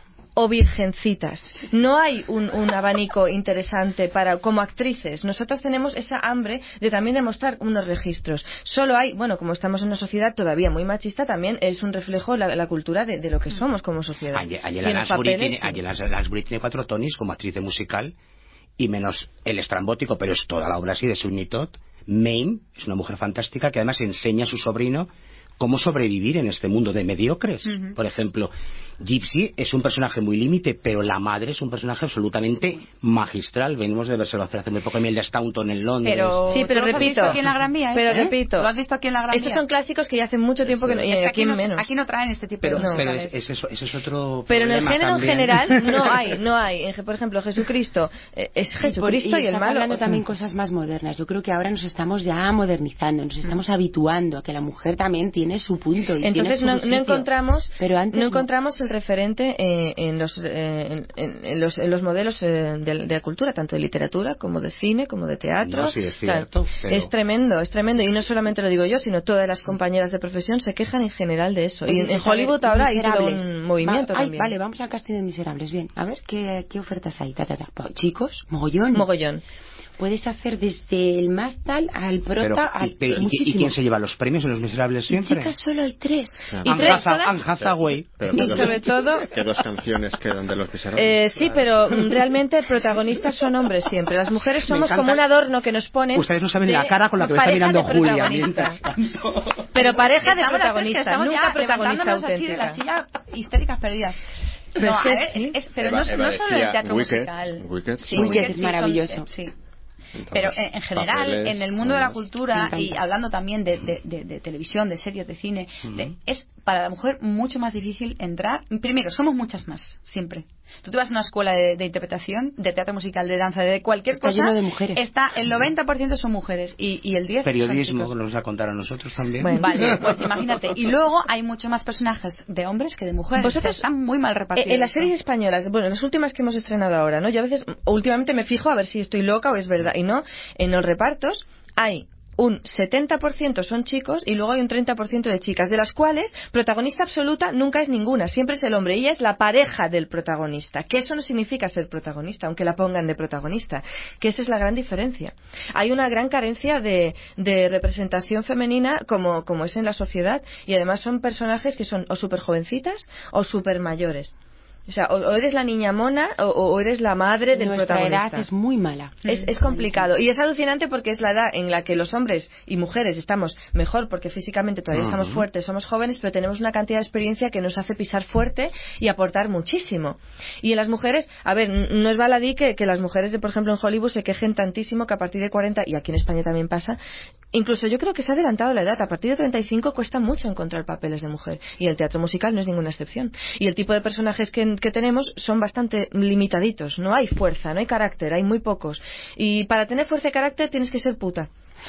o virgencitas. No hay un, un abanico interesante para como actrices. Nosotras tenemos esa hambre de también demostrar unos registros. Solo hay, bueno, como estamos en una sociedad todavía muy machista, también es un reflejo la, la cultura de, de lo que somos como sociedad. Ange- Y Angela en los Lansbury papeles, tiene, sí. Angela Lansbury tiene cuatro Tonys como actriz de musical, y menos el estrambótico, pero es toda la obra así de Sweeney Todd. Mame es una mujer fantástica que además enseña a su sobrino cómo sobrevivir en este mundo de mediocres. Ujú. Por ejemplo, Gypsy es un personaje muy límite, pero la madre es un personaje absolutamente magistral. Venimos de verselo hace muy poco, Emilia Staunton en Londres. Pero, Sí, pero ¿tú los has repito, visto aquí en la Gran Vía? ¿eh? pero ¿Eh? repito, ¿Lo has visto aquí en la Gran estos Vía? son clásicos que ya hace mucho tiempo que no, y Es que aquí aquí, no, menos. aquí no traen este tipo pero, de pero musicales. es, es eso, ese es otro Pero en el problema género también. en general no hay, no hay. En- Por ejemplo, Jesucristo eh, es Jesucristo y, el estás malo. hablando también cosas más modernas. Yo creo que ahora nos estamos ya modernizando, nos estamos habituando a que la mujer también tiene su punto y Entonces tiene su no, no sitio. encontramos, Pero antes no no. encontramos el referente eh, en, los, eh, en, en- en los en los modelos eh, de, de la cultura, tanto de literatura como de cine, como de teatro. No, sí, es O sea, cierto, pero- Es tremendo, es tremendo. Y no solamente lo digo yo, sino todas las compañeras de profesión se quejan en general de eso. Y en, en Pues, a ver, Hollywood ahora hay todo Miserables. un movimiento Va- ay, también. vale, vamos al casting de Miserables. Bien, a ver qué, qué ofertas hay. Ta, ta, ta. Pa- Chicos, mogollón. Mogollón. Puedes hacer desde el más tal al prota Pero, al y, pero, ¿y- ¿y, muchísimo. quién se lleva los premios en Los Miserables Y siempre? chicas, solo hay tres. Claro. Y Anne tres Hatha- todas- Anne Hathaway. Pero Y que dos- sobre todo... que dos canciones quedan de Los Miserables. Eh, sí, pero mm, realmente protagonistas son hombres siempre. Las mujeres Me somos encanta. como un adorno que nos ponen. Ustedes no saben de la cara con la que me está pareja mirando de Julia protagonista. mientras tanto. Pero pareja de Estamos las tres que protagonista, estamos nunca ya protagonista levantándonos así de la auténtica. silla, histéricas perdidas. Pero no, es que a ver, sí. es- pero Eva- no, Eva no solo decía el teatro Wicked, musical. Wicked, sí, son- Wicked es sí son- maravilloso. eh, sí. Entonces, Pero en, en general, papeles, en el mundo de la además. Me cultura encanta. y hablando también de, de- de- de televisión, de series, de cine, de- es para la mujer mucho más difícil entrar. Primero, somos muchas más, siempre. Tú te vas a una escuela de, de interpretación, de teatro musical, de danza, de cualquier Está cosa. lleno de mujeres. Está, el noventa por ciento son mujeres y, y el diez por ciento Periodismo, son que chicos. nos va a contar a nosotros también. Bueno. Vale, pues imagínate. Y luego hay mucho más personajes de hombres que de mujeres. Vosotros- O sea, están muy mal repartidos. Eh, en las series españolas, bueno, las últimas que hemos estrenado ahora, ¿no? Yo a veces, últimamente me fijo a ver si estoy loca o es verdad. Y no, en los repartos hay un setenta por ciento son chicos y luego hay un treinta por ciento de chicas, de las cuales protagonista absoluta nunca es ninguna, siempre es el hombre. Ella es la pareja del protagonista, que eso no significa ser protagonista, aunque la pongan de protagonista, que esa es la gran diferencia. Hay una gran carencia de, de representación femenina como, como es en la sociedad, y además son personajes que son o súper jovencitas o súper mayores. O sea, o, o eres la niña mona o, o eres la madre del Nuestra protagonista. edad es muy mala. Es, es complicado y es alucinante porque es la edad en la que los hombres y mujeres estamos mejor porque físicamente todavía estamos Ujú. fuertes, somos jóvenes, pero tenemos una cantidad de experiencia que nos hace pisar fuerte y aportar muchísimo. Y en las mujeres, a ver, n- no es baladí que, que las mujeres, de, por ejemplo, en Hollywood se quejen tantísimo que a partir de cuarenta, y aquí en España también pasa, incluso yo creo que se ha adelantado la edad, a partir de treinta y cinco cuesta mucho encontrar papeles de mujer y el teatro musical no es ninguna excepción. Y el tipo de personajes que, que tenemos son bastante limitaditos, no hay fuerza, no hay carácter, hay muy pocos. Y para tener fuerza y carácter tienes que ser puta.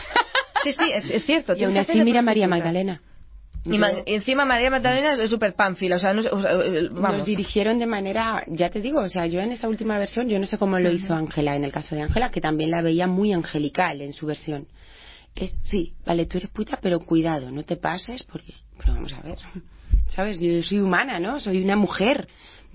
Sí, sí, es, es cierto. Y tienes aún que así hacer de mira a María prostituta. Magdalena. Y, ma- y encima María Magdalena es súper pánfila, o sea, no sé, o sea, eh, vamos. Nos dirigieron de manera, ya te digo, o sea, yo en esta última versión, yo no sé cómo lo hizo Ángela, en el caso de Ángela, que también la veía muy angelical en su versión. Es, sí, vale, tú eres puta, pero cuidado, no te pases, porque, pero vamos a ver. O ¿sabes? Yo soy humana, ¿no? Soy una mujer.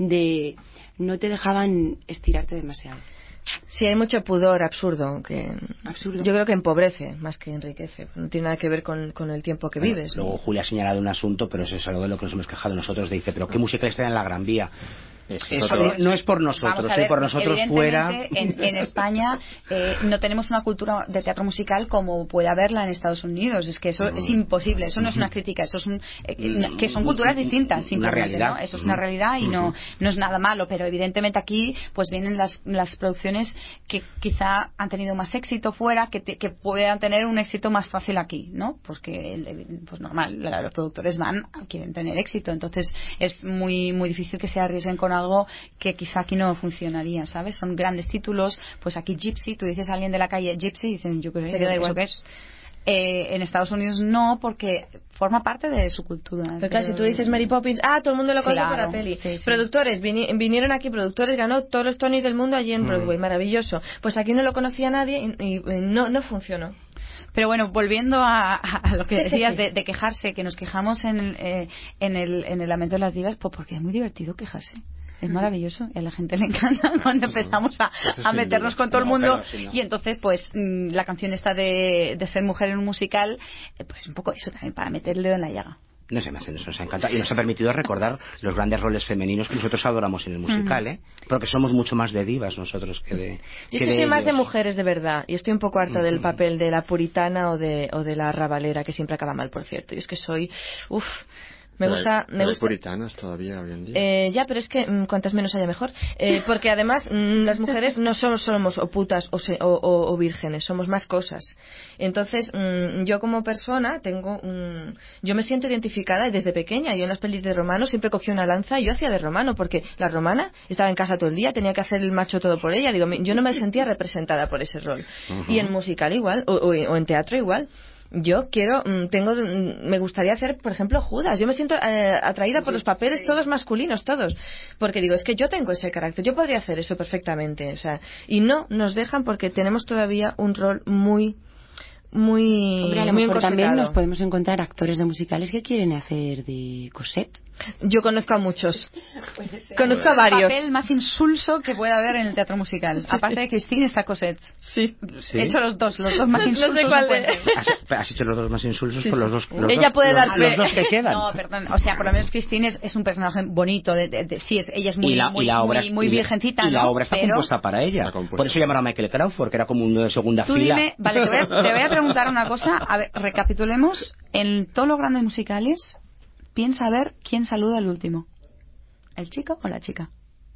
De no te dejaban estirarte demasiado. Sí, hay mucho pudor absurdo que absurdo. Yo creo que empobrece más que enriquece. No tiene nada que ver con, con el tiempo que bueno, vives. Luego ¿no? Julia ha señalado un asunto, pero eso es algo de lo que nos hemos quejado nosotros. Dice, pero ¿qué musicales están en la Gran Vía? Eso no, no es por nosotros, ver, eh, por nosotros fuera. En, en España eh, no tenemos una cultura de teatro musical como puede haberla en Estados Unidos. Es que eso uh-huh. es imposible. Eso no es una crítica. Eso es un, eh, que son culturas distintas. Una realidad. ¿no? Eso es una realidad y uh-huh. no no es nada malo. Pero evidentemente aquí pues vienen las las producciones que quizá han tenido más éxito fuera, que, te, que puedan tener un éxito más fácil aquí, ¿no? Porque pues normal, los productores van quieren tener éxito. Entonces es muy muy difícil que se arriesguen con algo que quizá aquí no funcionaría, ¿sabes? Son grandes títulos, pues aquí Gypsy, tú dices a alguien de la calle Gypsy y dicen, yo creo que ¿eso qué es? Eh, en Estados Unidos no, porque forma parte de su cultura. Pero, pero claro, si tú dices Mary Poppins, ah, todo el mundo lo conoce claro, por la peli. Sí, sí. Productores, vini- vinieron aquí productores, ganó todos los Tonys del mundo allí en Broadway, mm. maravilloso. Pues aquí no lo conocía nadie y, y, y no, no funcionó. Pero bueno, volviendo a, a lo que sí, decías sí, sí. De, de quejarse, que nos quejamos en el, eh, en el, en el Lamento de las Divas, pues porque es muy divertido quejarse. Es maravilloso y a la gente le encanta cuando empezamos a, a meternos con todo el mundo. No, sí, no. Y entonces pues mmm, la canción esta de, de ser mujer en un musical, eh, pues un poco eso también, para meter el dedo en la llaga. No sé, nos nos encanta y nos ha permitido recordar los grandes roles femeninos que nosotros adoramos en el musical, ¿eh? Porque somos mucho más de divas nosotros que de. Yo es que soy más de mujeres de verdad y estoy un poco harta uh-huh. del papel de la puritana o de o de la rabalera, que siempre acaba mal, por cierto. Y es que soy, uff. Me pero gusta, hay, me hay gusta. puritanas todavía hoy en día. Eh, ya, pero es que mm, cuantas menos haya mejor. Eh, porque además mm, las mujeres no solo somos o putas o, se, o, o, o vírgenes, somos más cosas. Entonces, mm, yo como persona tengo, mm, yo me siento identificada y desde pequeña. Yo en las pelis de Romano siempre cogí una lanza y yo hacía de Romano porque la Romana estaba en casa todo el día, tenía que hacer el macho todo por ella. Digo, yo no me sentía representada por ese rol. Uh-huh. Y en musical igual o, o, o en teatro igual. Yo quiero, tengo, me gustaría hacer, por ejemplo, Judas. Yo me siento eh, atraída por los papeles todos masculinos, todos. Porque digo, es que yo tengo ese carácter, yo podría hacer eso perfectamente. O sea, y no nos dejan porque tenemos todavía un rol muy, muy, Hombre, a lo muy mejor también nos podemos encontrar actores de musicales que quieren hacer de Cosette. Yo conozco a muchos. Conozco a varios. El papel más insulso que puede haber en el teatro musical. Sí. Aparte de Christine está Cosette. Sí. sí. He hecho los dos, los dos más insulsos. No sé cuál es. ¿Has, has hecho los dos más insulsos sí, por sí. los dos. Los Ella dos, puede los, dar los dos que quedan. No, perdón. O sea, por lo menos Christine es, es un personaje bonito. De, de, de, sí, es, ella es muy, y la, muy, y la obra, muy, muy y virgencita. Y la ¿no? obra está Pero... compuesta para ella. Compuesta. Por eso llamaron a Michael Crawford, que era como una segunda Tú fila. Dime, vale, te voy, a, te voy a preguntar una cosa. A ver, recapitulemos. En todos los grandes musicales, piensa a ver quién saluda al último. ¿El chico o la chica?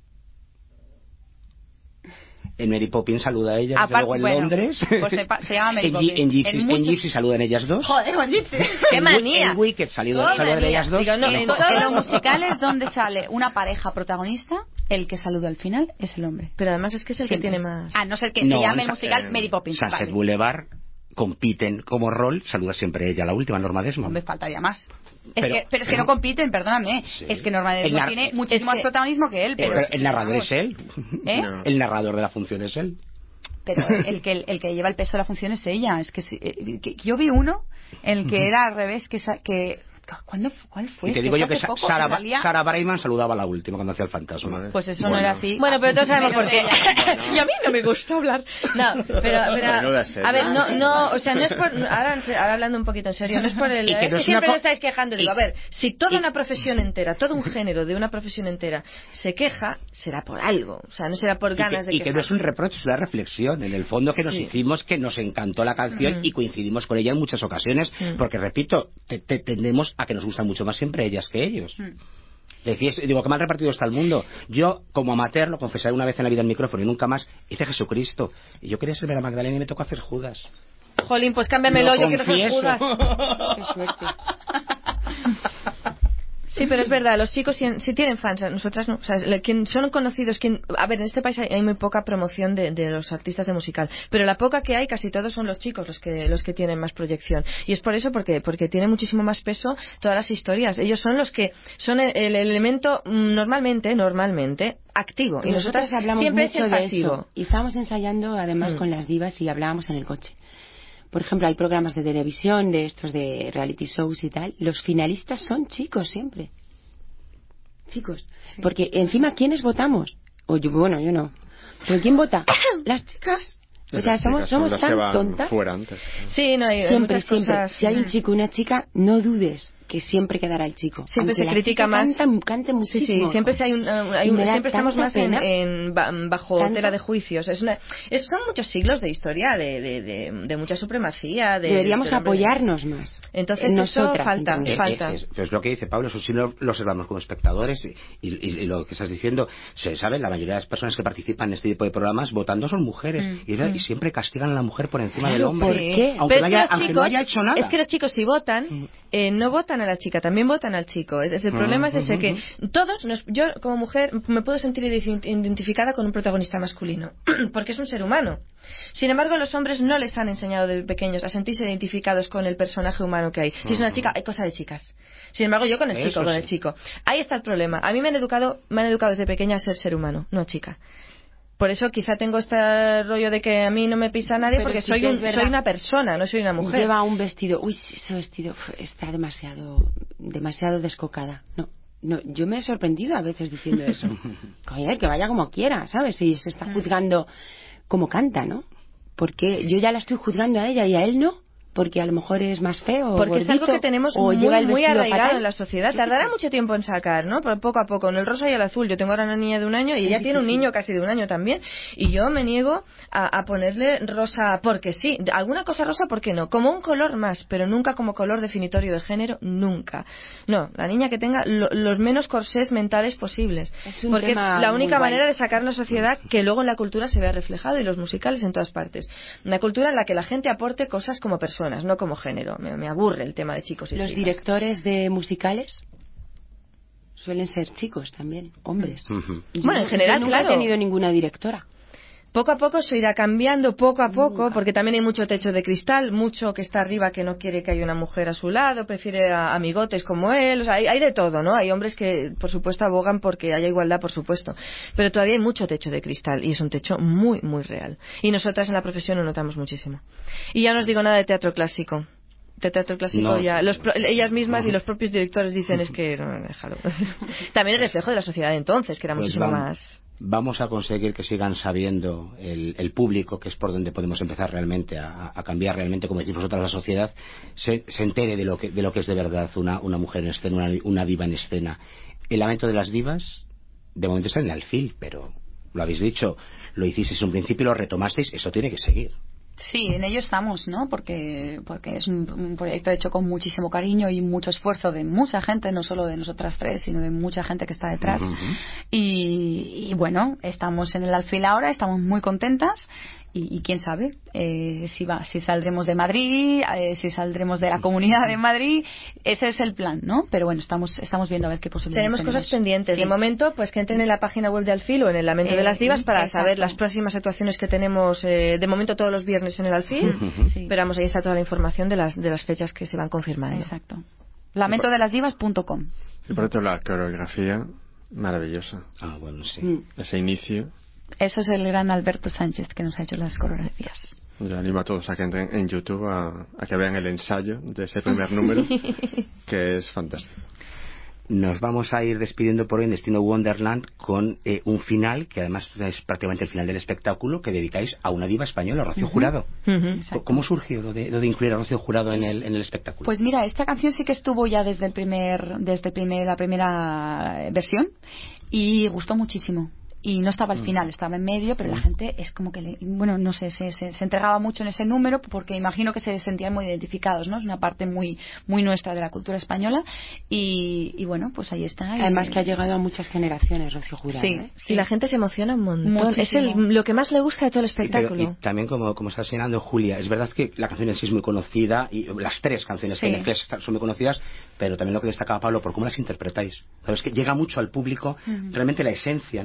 En Mary Poppins saluda a ella, Aparte, luego en bueno, Londres. Pues se, se llama Mary en, Poppins. En Gypsy, en, muchos... en Gypsy saludan ellas dos. Joder, con Gypsy. ¡Qué manía! En Wicked saludan, saludan ellas dos. Digo, no, en, to- en los musicales donde sale una pareja protagonista, el que saluda al final es el hombre. Pero además es que es el Siempre. que tiene más... Ah, no sé el que no, se llame en, el musical eh, Mary Poppins. Sunset vale. Boulevard compiten como rol, saluda siempre ella, la última, Norma Desmond. No me faltaría más. Es pero, que, pero es que pero, no compiten, perdóname. Sí. Es que Norma Desmond nar- tiene muchísimo más que, protagonismo que él. Pero el, el narrador es él. ¿Eh? No. El narrador de la función es él. Pero el que, el, el que lleva el peso de la función es ella. Es que, si, eh, que yo vi uno en el que era al revés, que, que ¿cuándo, ¿cuál fue? Y te es digo que yo que poco, Sara, que salía... Sara Brightman saludaba a la última cuando hacía el fantasma. Pues eso bueno. no era así. Bueno, pero todos sabemos por qué. Bueno. Y a mí no me gusta hablar. No, pero, pero a ver, no, no, o sea, no es por, ahora, ahora hablando un poquito en serio, no es por el, y que es no que es siempre co- me estáis quejando. Digo, y, a ver, si toda y, una profesión entera, todo un género de una profesión entera se queja, será por algo, o sea, no será por ganas y que, de y quejar. que no es un reproche, es una reflexión. En el fondo que nos sí. hicimos que nos encantó la canción mm. y coincidimos con ella en muchas ocasiones, mm. porque repito, te, te, tendemos a que nos gustan mucho más siempre ellas que ellos. Mm. Decís, digo, que mal repartido está el mundo. Yo, como amateur, lo confesaré una vez en la vida en micrófono y nunca más, hice Jesucristo. Y yo quería ser Vera Magdalena y me tocó hacer Judas. Jolín, pues cámbiamelo, yo quiero ser Judas. Qué suerte. Sí, pero es verdad, los chicos sí, sí tienen fans, nosotras no. O sea, quien son conocidos, quien, a ver, en este país hay, hay muy poca promoción de, de los artistas de musical, pero la poca que hay, casi todos son los chicos los que los que tienen más proyección. Y es por eso, porque porque tiene muchísimo más peso todas las historias. Ellos son los que son el, el elemento normalmente, normalmente activo. Y, y nosotras, nosotras hablamos siempre mucho es de pasivo. eso. Y estábamos ensayando además mm. con las divas y hablábamos en el coche. Por ejemplo, hay programas de televisión, de estos de reality shows y tal. Los finalistas son chicos siempre. chicos. Sí. Porque encima, ¿quiénes votamos? O yo, bueno, yo no. ¿Pero quién vota? Las chicas. O sea, somos, somos las tan que van tontas. fuera antes. Sí, no, hay, hay Siempre, muchas siempre. cosas. Si hay un chico y una chica, no dudes que siempre quedará el chico. Siempre Aunque se la critica chica más. Canta, cante Sí, muchísimo. sí, siempre, se hay un, hay Y un- me da siempre estamos tanta más en, pena. en ba- bajo Tanto. tela de juicios. Es una, es, son muchos siglos de historia, de, de, de, de mucha supremacía. De, Deberíamos del hombre. apoyarnos más. Entonces, En eso nosotras, falta, entre Eh, nosotras. falta. eh, es, es lo que dice Pablo, eso sí lo, lo observamos como espectadores y, y- y lo que estás diciendo, se sabe, la mayoría de las personas que participan en este tipo de programas votando son mujeres Mm, y, mm. y siempre castigan a la mujer por encima Claro, del hombre. ¿por Sí. qué? Aunque, Pero no es que haya, los aunque chicos, no haya hecho nada. es que los chicos si votan, eh, no votan a la chica, también votan al chico. Es, es el problema es ese, que todos, nos- yo como mujer me puedo sentir identificada con un protagonista masculino, porque es un ser humano. Sin embargo, los hombres no les han enseñado de pequeños a sentirse identificados con el personaje humano que hay. Si es una chica, hay cosa de chicas. Sin embargo, yo con el chico, Eso con sí. el chico. Ahí está el problema. A mí me han educado, me han educado desde pequeña a ser ser humano, no chica. Por eso quizá tengo este rollo de que a mí no me pisa nadie, Pero porque sí soy, que es un, verdad. soy una persona, no soy una mujer. Lleva un vestido. Uy, sí, ese vestido uf, está demasiado, demasiado descocada. No, no, yo me he sorprendido a veces diciendo eso. Coño, que vaya como quiera, ¿sabes? Si se está juzgando como canta, ¿no? Porque yo ya la estoy juzgando a ella y a él no. Porque a lo mejor es más feo, Porque gordito, es algo que tenemos o muy, lleva el muy vestido arraigado fatal. en la sociedad. Yo qué Tardará sé. mucho tiempo en sacar, ¿no? Pero poco a poco. En el rosa y el azul. Yo tengo ahora una niña de un año y ella tiene un niño casi de un año también. Y yo me niego a, a ponerle rosa porque sí. Alguna cosa rosa, ¿por qué no? Como un color más, pero nunca como color definitorio de género, nunca. No, la niña que tenga lo- los menos corsés mentales posibles. Es un Porque es tema la muy única guay. manera de sacar una sociedad que luego en la cultura se vea reflejado y los musicales en todas partes. Una cultura en la que la gente aporte cosas como personas, no como género. Me, me aburre el tema de chicos y Los chicas. directores de musicales suelen ser chicos también, hombres. Ujú. Yo- Bueno, en general, yo nunca claro. he tenido ninguna directora. Poco a poco se irá cambiando, poco a poco, porque también hay mucho techo de cristal, mucho que está arriba que no quiere que haya una mujer a su lado, prefiere a amigotes como él, o sea, hay, hay de todo, ¿no? Hay hombres que, por supuesto, abogan porque haya igualdad, por supuesto, pero todavía hay mucho techo de cristal y es un techo muy, muy real. Y nosotras en la profesión lo notamos muchísimo. Y ya no os digo nada de teatro clásico. De teatro clásico No, ya los sí. pro- ellas mismas y los propios directores dicen es que no, déjalo. También el reflejo de la sociedad de entonces, que era Pues muchísimo vamos, más. vamos a conseguir que sigan sabiendo el, el público, que es por donde podemos empezar realmente a, a cambiar realmente, como decís vosotras, la sociedad, se, se entere de lo que de lo que es de verdad una, una mujer en escena, una, una diva en escena. El lamento de las divas, de momento está en el alfil, pero lo habéis dicho, lo hicisteis en un principio y lo retomasteis, eso tiene que seguir. Sí, en ello estamos, ¿no? Porque, porque es un, un proyecto hecho con muchísimo cariño y mucho esfuerzo de mucha gente, no solo de nosotras tres, sino de mucha gente que está detrás. Ujú. y, y bueno, estamos en el alfil ahora, estamos muy contentas y, y quién sabe eh, si va, si saldremos de Madrid, eh, si saldremos de la Comunidad de Madrid, ese es el plan, ¿no? Pero bueno, estamos estamos viendo a ver qué posibilidades Tenemos cosas tenemos. pendientes. Sí. De momento, pues que entren en la página web de Alfil o en el Lamento Eh, de las Divas para exacto. saber las próximas actuaciones que tenemos. Eh, de momento, todos los viernes en el Alfil. Sí. Pero vamos, ahí está toda la información de las, de las fechas que se van confirmando. Exacto. lamento de las divas punto com. Y por otro, la coreografía maravillosa. Ah, bueno, sí. Mm. Ese inicio. Eso es el gran Alberto Sánchez que nos ha hecho las coreografías. Yo animo a todos a que entren en YouTube a, a que vean el ensayo de ese primer número, que es fantástico. Nos vamos a ir despidiendo por hoy en Destino Wonderland con eh, un final, que además es prácticamente el final del espectáculo, que dedicáis a una diva española, Rocío Jurado. Ujú. ¿Cómo surgió lo de, lo de incluir a Rocío Jurado en el, en el espectáculo? Pues mira, esta canción sí que estuvo ya desde el primer, desde el primer, la primera versión y gustó muchísimo. Y no estaba al final, estaba en medio, pero la gente es como que, le, bueno, no sé, se, se, se entregaba mucho en ese número porque imagino que se sentían muy identificados, ¿no? Es una parte muy muy nuestra de la cultura española y, y bueno, pues ahí está. Además y, que ha llegado a muchas generaciones, Rocío Jurado. Sí, ¿eh? sí. Y la gente se emociona un montón. Muchísimo. Es el, lo que más le gusta de todo el Y, pero- espectáculo. y también, como, como está señalando Julia, es verdad que la canción en sí es muy conocida y las tres canciones Sí. que mezcláis están- son muy conocidas, pero también lo que destacaba Pablo, por cómo las interpretáis. Sabes que llega mucho al público realmente la esencia, ¿no?, de lo que es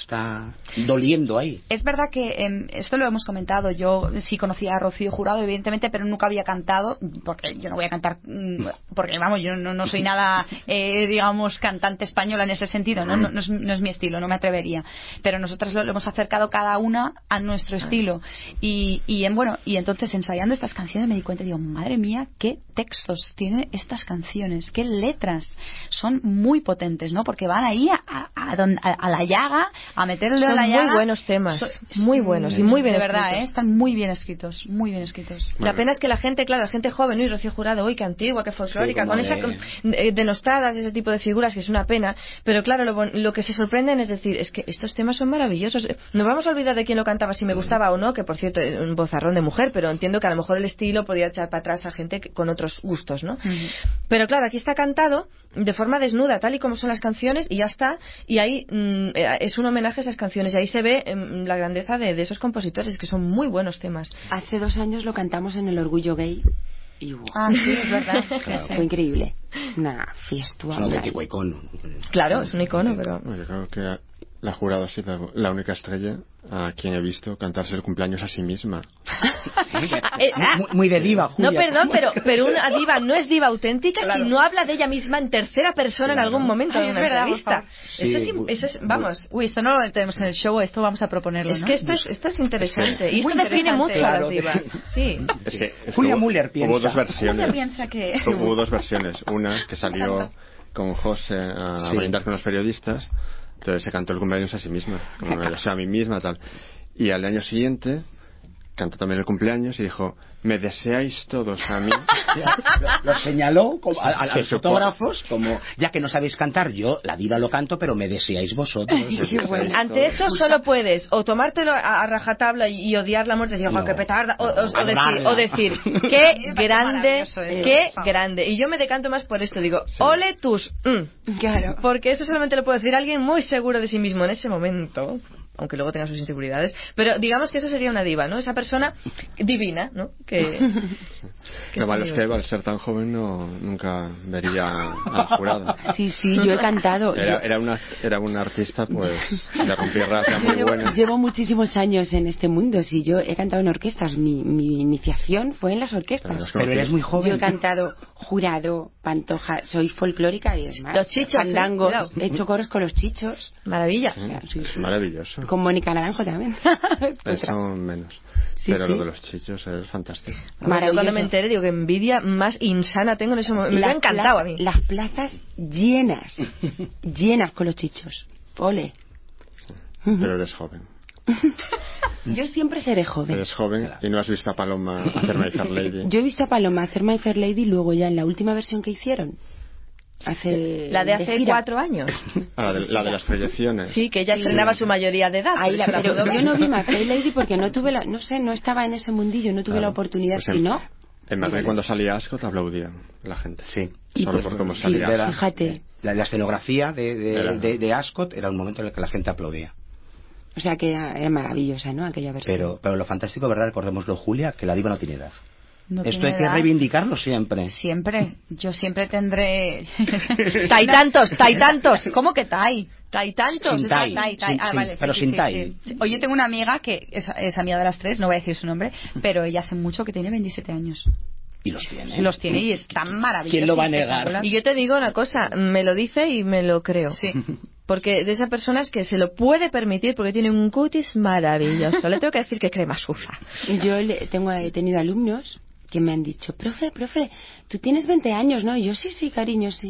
está doliendo ahí. Es verdad que eh, esto lo hemos comentado. Yo sí conocía a Rocío Jurado, evidentemente, pero nunca había cantado, porque yo no voy a cantar, porque vamos, yo no, no soy nada, eh, digamos, cantante española en ese sentido, ¿no? No, no, es, no es mi estilo, no me atrevería. Pero nosotras lo, lo hemos acercado cada una a nuestro estilo. Y, y en, bueno, y entonces ensayando estas canciones me di cuenta y digo, madre mía, qué textos tienen estas canciones, qué letras, son muy potentes, ¿no? Porque van ahí a, a, a, a, a la llaga, a meterle a la llaga. Son muy buenos temas, so, muy buenos y muy bien de escritos. verdad, ¿eh? Están muy bien escritos, muy bien escritos. La pena es que la gente, claro, la gente joven, uy, Rocío Jurado, uy, qué antigua, qué folclórica, sí, con de... esa eh, denostadas, ese tipo de figuras, que es una pena, pero claro, lo, lo que se sorprenden es decir, es que estos temas son maravillosos. Nos vamos a olvidar de quién lo cantaba, si me gustaba o no, que por cierto, un vozarrón de mujer, pero entiendo que a lo mejor el estilo podría echar para atrás a gente que, con otros gustos, ¿no? Uh-huh. Pero claro, aquí está cantado de forma desnuda, tal y como son las canciones, y ya está, y ahí mm, es un homenaje a esas canciones, y ahí se ve mm, la grandeza de, de esos compositores, que son muy buenos temas. Hace dos años lo cantamos en el Orgullo Gay y wow. Ah, sí, es verdad. Claro, fue increíble. Una fiesta. Es un auténtico icono. Claro, es un icono, pero... Yo creo que la jurado ha sido la única estrella a quien he visto cantarse el cumpleaños a sí misma. Sí, muy, muy de diva, Julia. No, perdón, pero, pero una diva no es diva auténtica, claro, si no habla de ella misma en tercera persona, claro, en algún momento. Ay, de una verdad, entrevista. Sí, eso, es, eso es, vamos. Uy, esto no lo tenemos en el show, esto vamos a proponerlo, Es ¿no? que esto es, esto es interesante. Es que, y esto define mucho claro, a las divas. Sí. Es que Julia hubo, Müller piensa. Hubo dos versiones. Julia piensa que... Hubo dos versiones. Una que salió con José a sí. brindar con los periodistas. Entonces se cantó el cumpleaños a sí misma, como me deseo a mí misma, tal. Y al año siguiente cantó también el cumpleaños y dijo, me deseáis todos a mí. Lo, lo señaló como, a, a, a los fotógrafos como, ya que no sabéis cantar, yo la diva lo canto, pero me deseáis vosotros. Bueno, ante eso solo puedes o tomártelo a, a rajatabla y, y odiar la muerte, decir, no, qué petarda, o, o, o, decir, o decir, qué grande, qué grande. Y yo me decanto más por esto, digo, sí. ole tus, mm. claro, porque eso solamente lo puede decir alguien muy seguro de sí mismo en ese momento, aunque luego tenga sus inseguridades, pero digamos que eso sería una diva, ¿no? Esa persona divina, ¿no? Que, que lo malo es que Eva, al ser tan joven, no, nunca vería al jurado. Sí, sí, yo he cantado. Era, yo... era, una, era una artista, pues, de rompirraza muy llevo, buena. Llevo muchísimos años en este mundo, sí, yo he cantado en orquestas, mi, mi iniciación fue en las orquestas. Pero, pero eres muy joven. Yo he cantado Jurado, Pantoja, soy folclórica y es más. Los chichos, fandangos, ¿eh? he hecho coros con los chichos. Maravilla. Sí, claro, sí, sí. Maravilloso. Con Mónica Naranjo también. Eso menos. Sí, pero sí. lo de los chichos es fantástico. Maravilloso. Cuando me enteré, digo, que envidia más insana tengo en ese momento. Me ha encantado a mí. Las plazas llenas, llenas con los chichos. Ole. Sí, pero eres joven. Yo siempre seré joven. Eres joven y no has visto a Paloma hacer My Fair Lady. Yo he visto a Paloma hacer My Fair Lady y luego ya en la última versión que hicieron. Hace la de hace de cuatro años. Ah, la, de, la de las proyecciones. Sí, que ella sí. estrenaba su mayoría de edad. Ahí la, pero yo no vi My Fair Lady porque no tuve la, no sé, no estaba en ese mundillo, no tuve claro. la oportunidad. Pues en, y no. En Madrid cuando salía Ascot aplaudían la gente. Sí. Solo pues, por cómo sí, salía. Era, fíjate. La, la escenografía de, de, de, de Ascot era un momento en el que la gente aplaudía. O sea que era, era maravillosa, ¿no? Aquella versión. Pero, pero lo fantástico, ¿verdad? Recordémoslo, Julia, que la diva no tiene edad. No Esto hay edad. Que reivindicarlo siempre. Siempre. Yo siempre tendré... Taitantos, taitantos. ¿Cómo que tai? Taitantos. Sin tai. Tai, tai. Sin, ah, sin, vale, pero sí, sin sí, tai. Sí. Oye, yo tengo una amiga que es, es amiga de las tres, no voy a decir su nombre, pero ella hace mucho que tiene veintisiete años. Y los tiene. Los tiene y es tan maravilloso. ¿Quién lo va a negar? Y yo te digo una cosa, me lo dice y me lo creo. Sí. Porque de esas personas que se lo puede permitir porque tiene un cutis maravilloso. Le tengo que decir que crema usa. Yo le, tengo, he tenido alumnos que me han dicho, profe, profe, tú tienes veinte años, ¿no? Y yo, sí, sí, cariño, sí.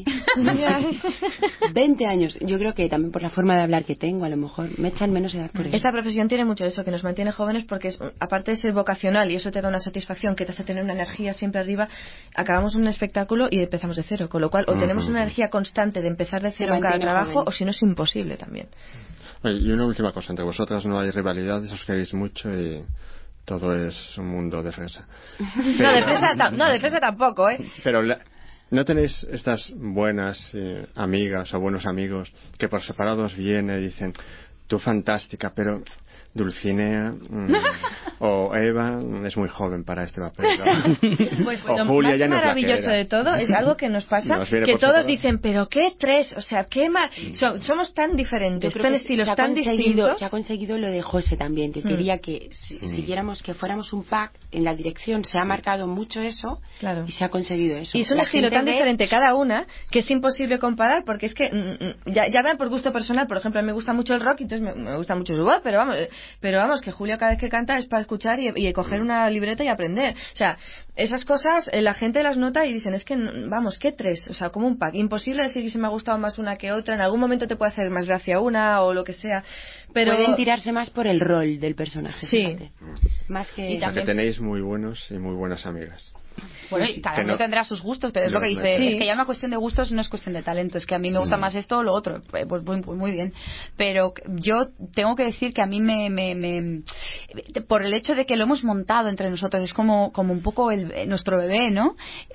veinte años. Yo creo que también por la forma de hablar que tengo, a lo mejor me echan menos edad por eso. Esta profesión tiene mucho eso, que nos mantiene jóvenes porque es, aparte de ser vocacional y eso te da una satisfacción que te hace tener una energía siempre arriba, acabamos un espectáculo y empezamos de cero, con lo cual o uh-huh. tenemos una energía constante de empezar de cero en cada trabajo joven. O si no es imposible también. Oye, y una última cosa, entre vosotras no hay rivalidades, os queréis mucho y... todo es un mundo de fresa. Pero, no, de fresa, ta- no, de fresa tampoco, ¿eh? Pero la, ¿no tenéis estas buenas eh, amigas o buenos amigos que por separado os vienen y dicen, tú fantástica, pero Dulcinea mm, o Eva es muy joven para este papel, ¿no? Pues o lo Julia más ya no es la que maravilloso era. de todo es algo que nos pasa, Nos viene que por todos separado. dicen, pero qué tres, o sea, qué mal, so- somos tan Yo diferentes, creo tan que estilos se ha tan conseguido, distintos. se ha conseguido lo de José también, que Mm. quería que si- siguiéramos, que fuéramos un pack en la dirección. Se ha marcado mucho eso Claro. y se ha conseguido eso. Y es un La estilo gente tan ve- diferente cada una que es imposible comparar, porque es que mm, mm, ya, ya van por gusto personal. Por ejemplo, a mí me gusta mucho el rock, entonces me, me gusta mucho su voz, pero vamos, eh, pero vamos, que Julia cada vez que canta es para escuchar y, y coger una libreta y aprender. O sea, esas cosas eh, la gente las nota y dicen, es que, mm, vamos, ¿qué tres? O sea, como un pack. Imposible decir que se me ha gustado más una que otra. En algún momento te puede hacer más gracia una o lo que sea. Pero pueden tirarse más por el rol del personaje. Sí. Fíjate. Más que... Y O sea, que también- tenéis muy buenos y muy buenas amigas. Bueno, Sí, y cada que uno no- tendrá sus gustos, pero es no, lo que no dice, es- es que ya una cuestión de gustos no es cuestión de talento, es que a mí me gusta No. más esto o lo otro, pues, pues, pues, pues muy bien. Pero yo tengo que decir que a mí me, me, me- por el hecho de que lo hemos montado entre nosotros, es como, como un poco el, nuestro bebé, ¿no?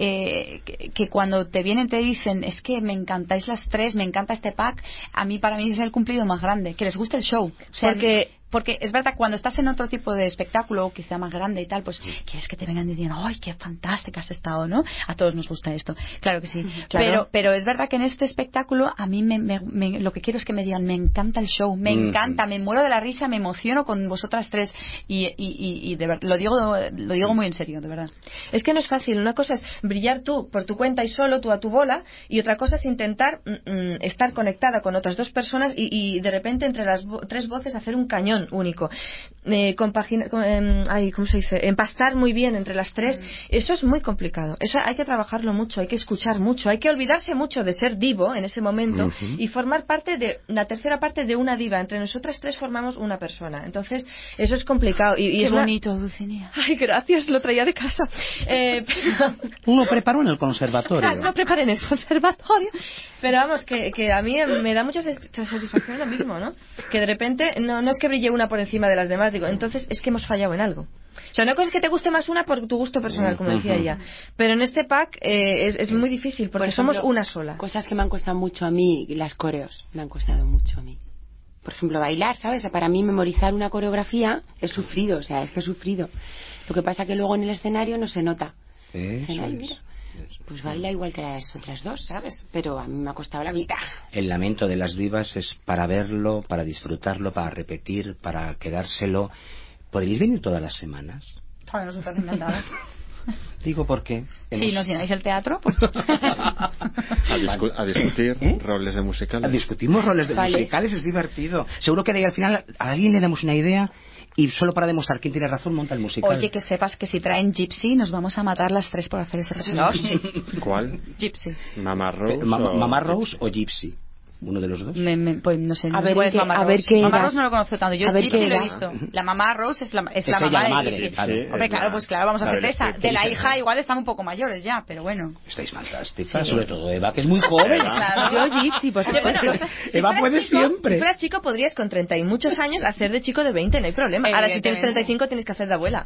Eh, que, que cuando te vienen te dicen, es que me encantáis las tres, me encanta este pack, a mí para mí es el cumplido más grande, que les guste el show. O sea, Porque- porque es verdad, cuando estás en otro tipo de espectáculo, quizá más grande y tal, pues quieres que te vengan diciendo, ¡ay, qué fantástica has estado!, ¿no? A todos nos gusta esto. Claro que sí. Claro. Pero, pero es verdad que en este espectáculo a mí me, me- me- lo que quiero es que me digan, me encanta el show, me Mm. encanta, me muero de la risa, me emociono con vosotras tres. Y, y, y, y de ver- lo digo lo digo muy en serio, de verdad. Es que no es fácil. Una cosa es brillar tú por tu cuenta y solo, tú a tu bola, y otra cosa es intentar mm, mm, estar conectada con otras dos personas y, y de repente entre las vo- tres voces hacer un cañón único. Eh, compagina- con- em, ay, ¿cómo se dice? Empastar muy bien entre las tres. Eso es muy complicado. Eso hay que trabajarlo mucho, hay que escuchar mucho, hay que olvidarse mucho de ser divo en ese momento Ujú. y formar parte de la tercera parte de una diva. Entre nosotras tres formamos una persona. Entonces, eso es complicado. Y, y Qué es una- bonito, Dulcinea. Ay, gracias, lo traía de casa. Eh, pero- Uno preparó en el conservatorio. Claro, lo preparé en el conservatorio. Pero vamos, que, que a mí me da mucha satisfacción lo mismo, ¿no? Que de repente, no, no es que brille una por encima de las demás, digo, entonces es que hemos fallado en algo. O sea, una cosa es que te guste más una por tu gusto personal, como decía ella. Pero en este pack eh, es, es muy difícil, porque Por ejemplo, somos una sola. Cosas que me han costado mucho a mí, las coreos, me han costado mucho a mí. Por ejemplo, bailar, ¿sabes? Para mí memorizar una coreografía es sufrido, o sea, es que he sufrido. Lo que pasa que luego en el escenario no se nota. Eso Dicen, "Ay, es. mira, pues baila igual que las otras dos, ¿sabes? Pero a mí me ha costado la vida. El lamento de las divas es para verlo, para disfrutarlo, para repetir, para quedárselo. ¿Podréis venir todas las semanas? Bueno, nosotras encantadas. Digo porque... Si nos llenáis el teatro, pues... A, discu- a discutir ¿Eh? roles de musicales. Discutimos roles de Vale. musicales, es divertido. Seguro que de ahí al final a alguien le damos una idea y solo para demostrar quién tiene razón monta el musical. Oye, que sepas que si traen Gypsy nos vamos a matar las tres por hacer ese personaje. ¿Cuál? Gypsy. ¿Mamá Rose? Eh, Ma- o- Mamá Rose o Gypsy. Uno de los dos. Me, me- pues no sé, A no sé ver cuál en es qué- Mamá a ver Rose. qué Mamá era. Rose no lo conozco tanto. Yo A ver Gypsy qué lo he era. visto. La Mamá Rose es la, es Es la ella, mamá la de madre, Gypsy. claro. Sí, Hombre, es claro, la- pues claro, vamos a la hacer de del esa. espíritu. De la hija igual están un poco mayores ya, pero bueno. Estáis fantásticas, Sí. sobre todo Eva, que es muy joven. Claro. Yo Gypsy, por Oye, bueno, supuesto. pues, si Eva fueras puede chico- siempre. Si fueras chico, podrías con treinta y muchos años hacer de chico de veinte, no hay problema. Ahora, si tienes Evidentemente. treinta y cinco, tienes que hacer de abuela.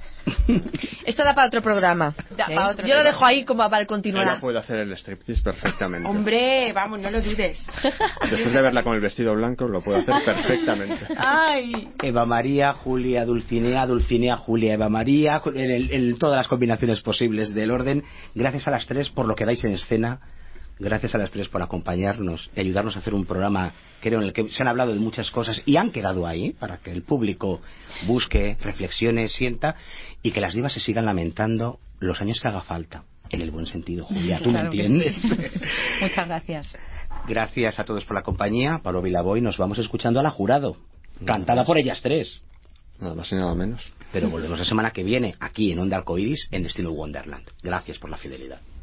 Esto da para otro programa. Da ¿eh? para otro Yo lo programa. dejo ahí como para el Ella continuar. puede hacer el striptease perfectamente. Hombre, vamos, no lo dudes. Después de verla con el vestido blanco, lo puede hacer perfectamente. Ay. Eva María, Julia, Dulcinea, Dulcinea, Julia, Eva María, en, el- en todas las combinaciones posibles del orden. Gracias a las tres por lo que dais en escena. Gracias a las tres por acompañarnos y ayudarnos a hacer un programa, creo, en el que se han hablado de muchas cosas y han quedado ahí para que el público busque, reflexione, sienta y que las divas se sigan lamentando los años que haga falta. En el buen sentido, Julia, tú Claro me que entiendes. sí. Muchas gracias. Gracias a todos por la compañía. Pablo Vilaboy, nos vamos escuchando a La Jurado, cantada por ellas tres. Nada más y nada menos. Pero volvemos la semana que viene aquí en Onda Arcoiris en Destino Wonderland. Gracias por la fidelidad.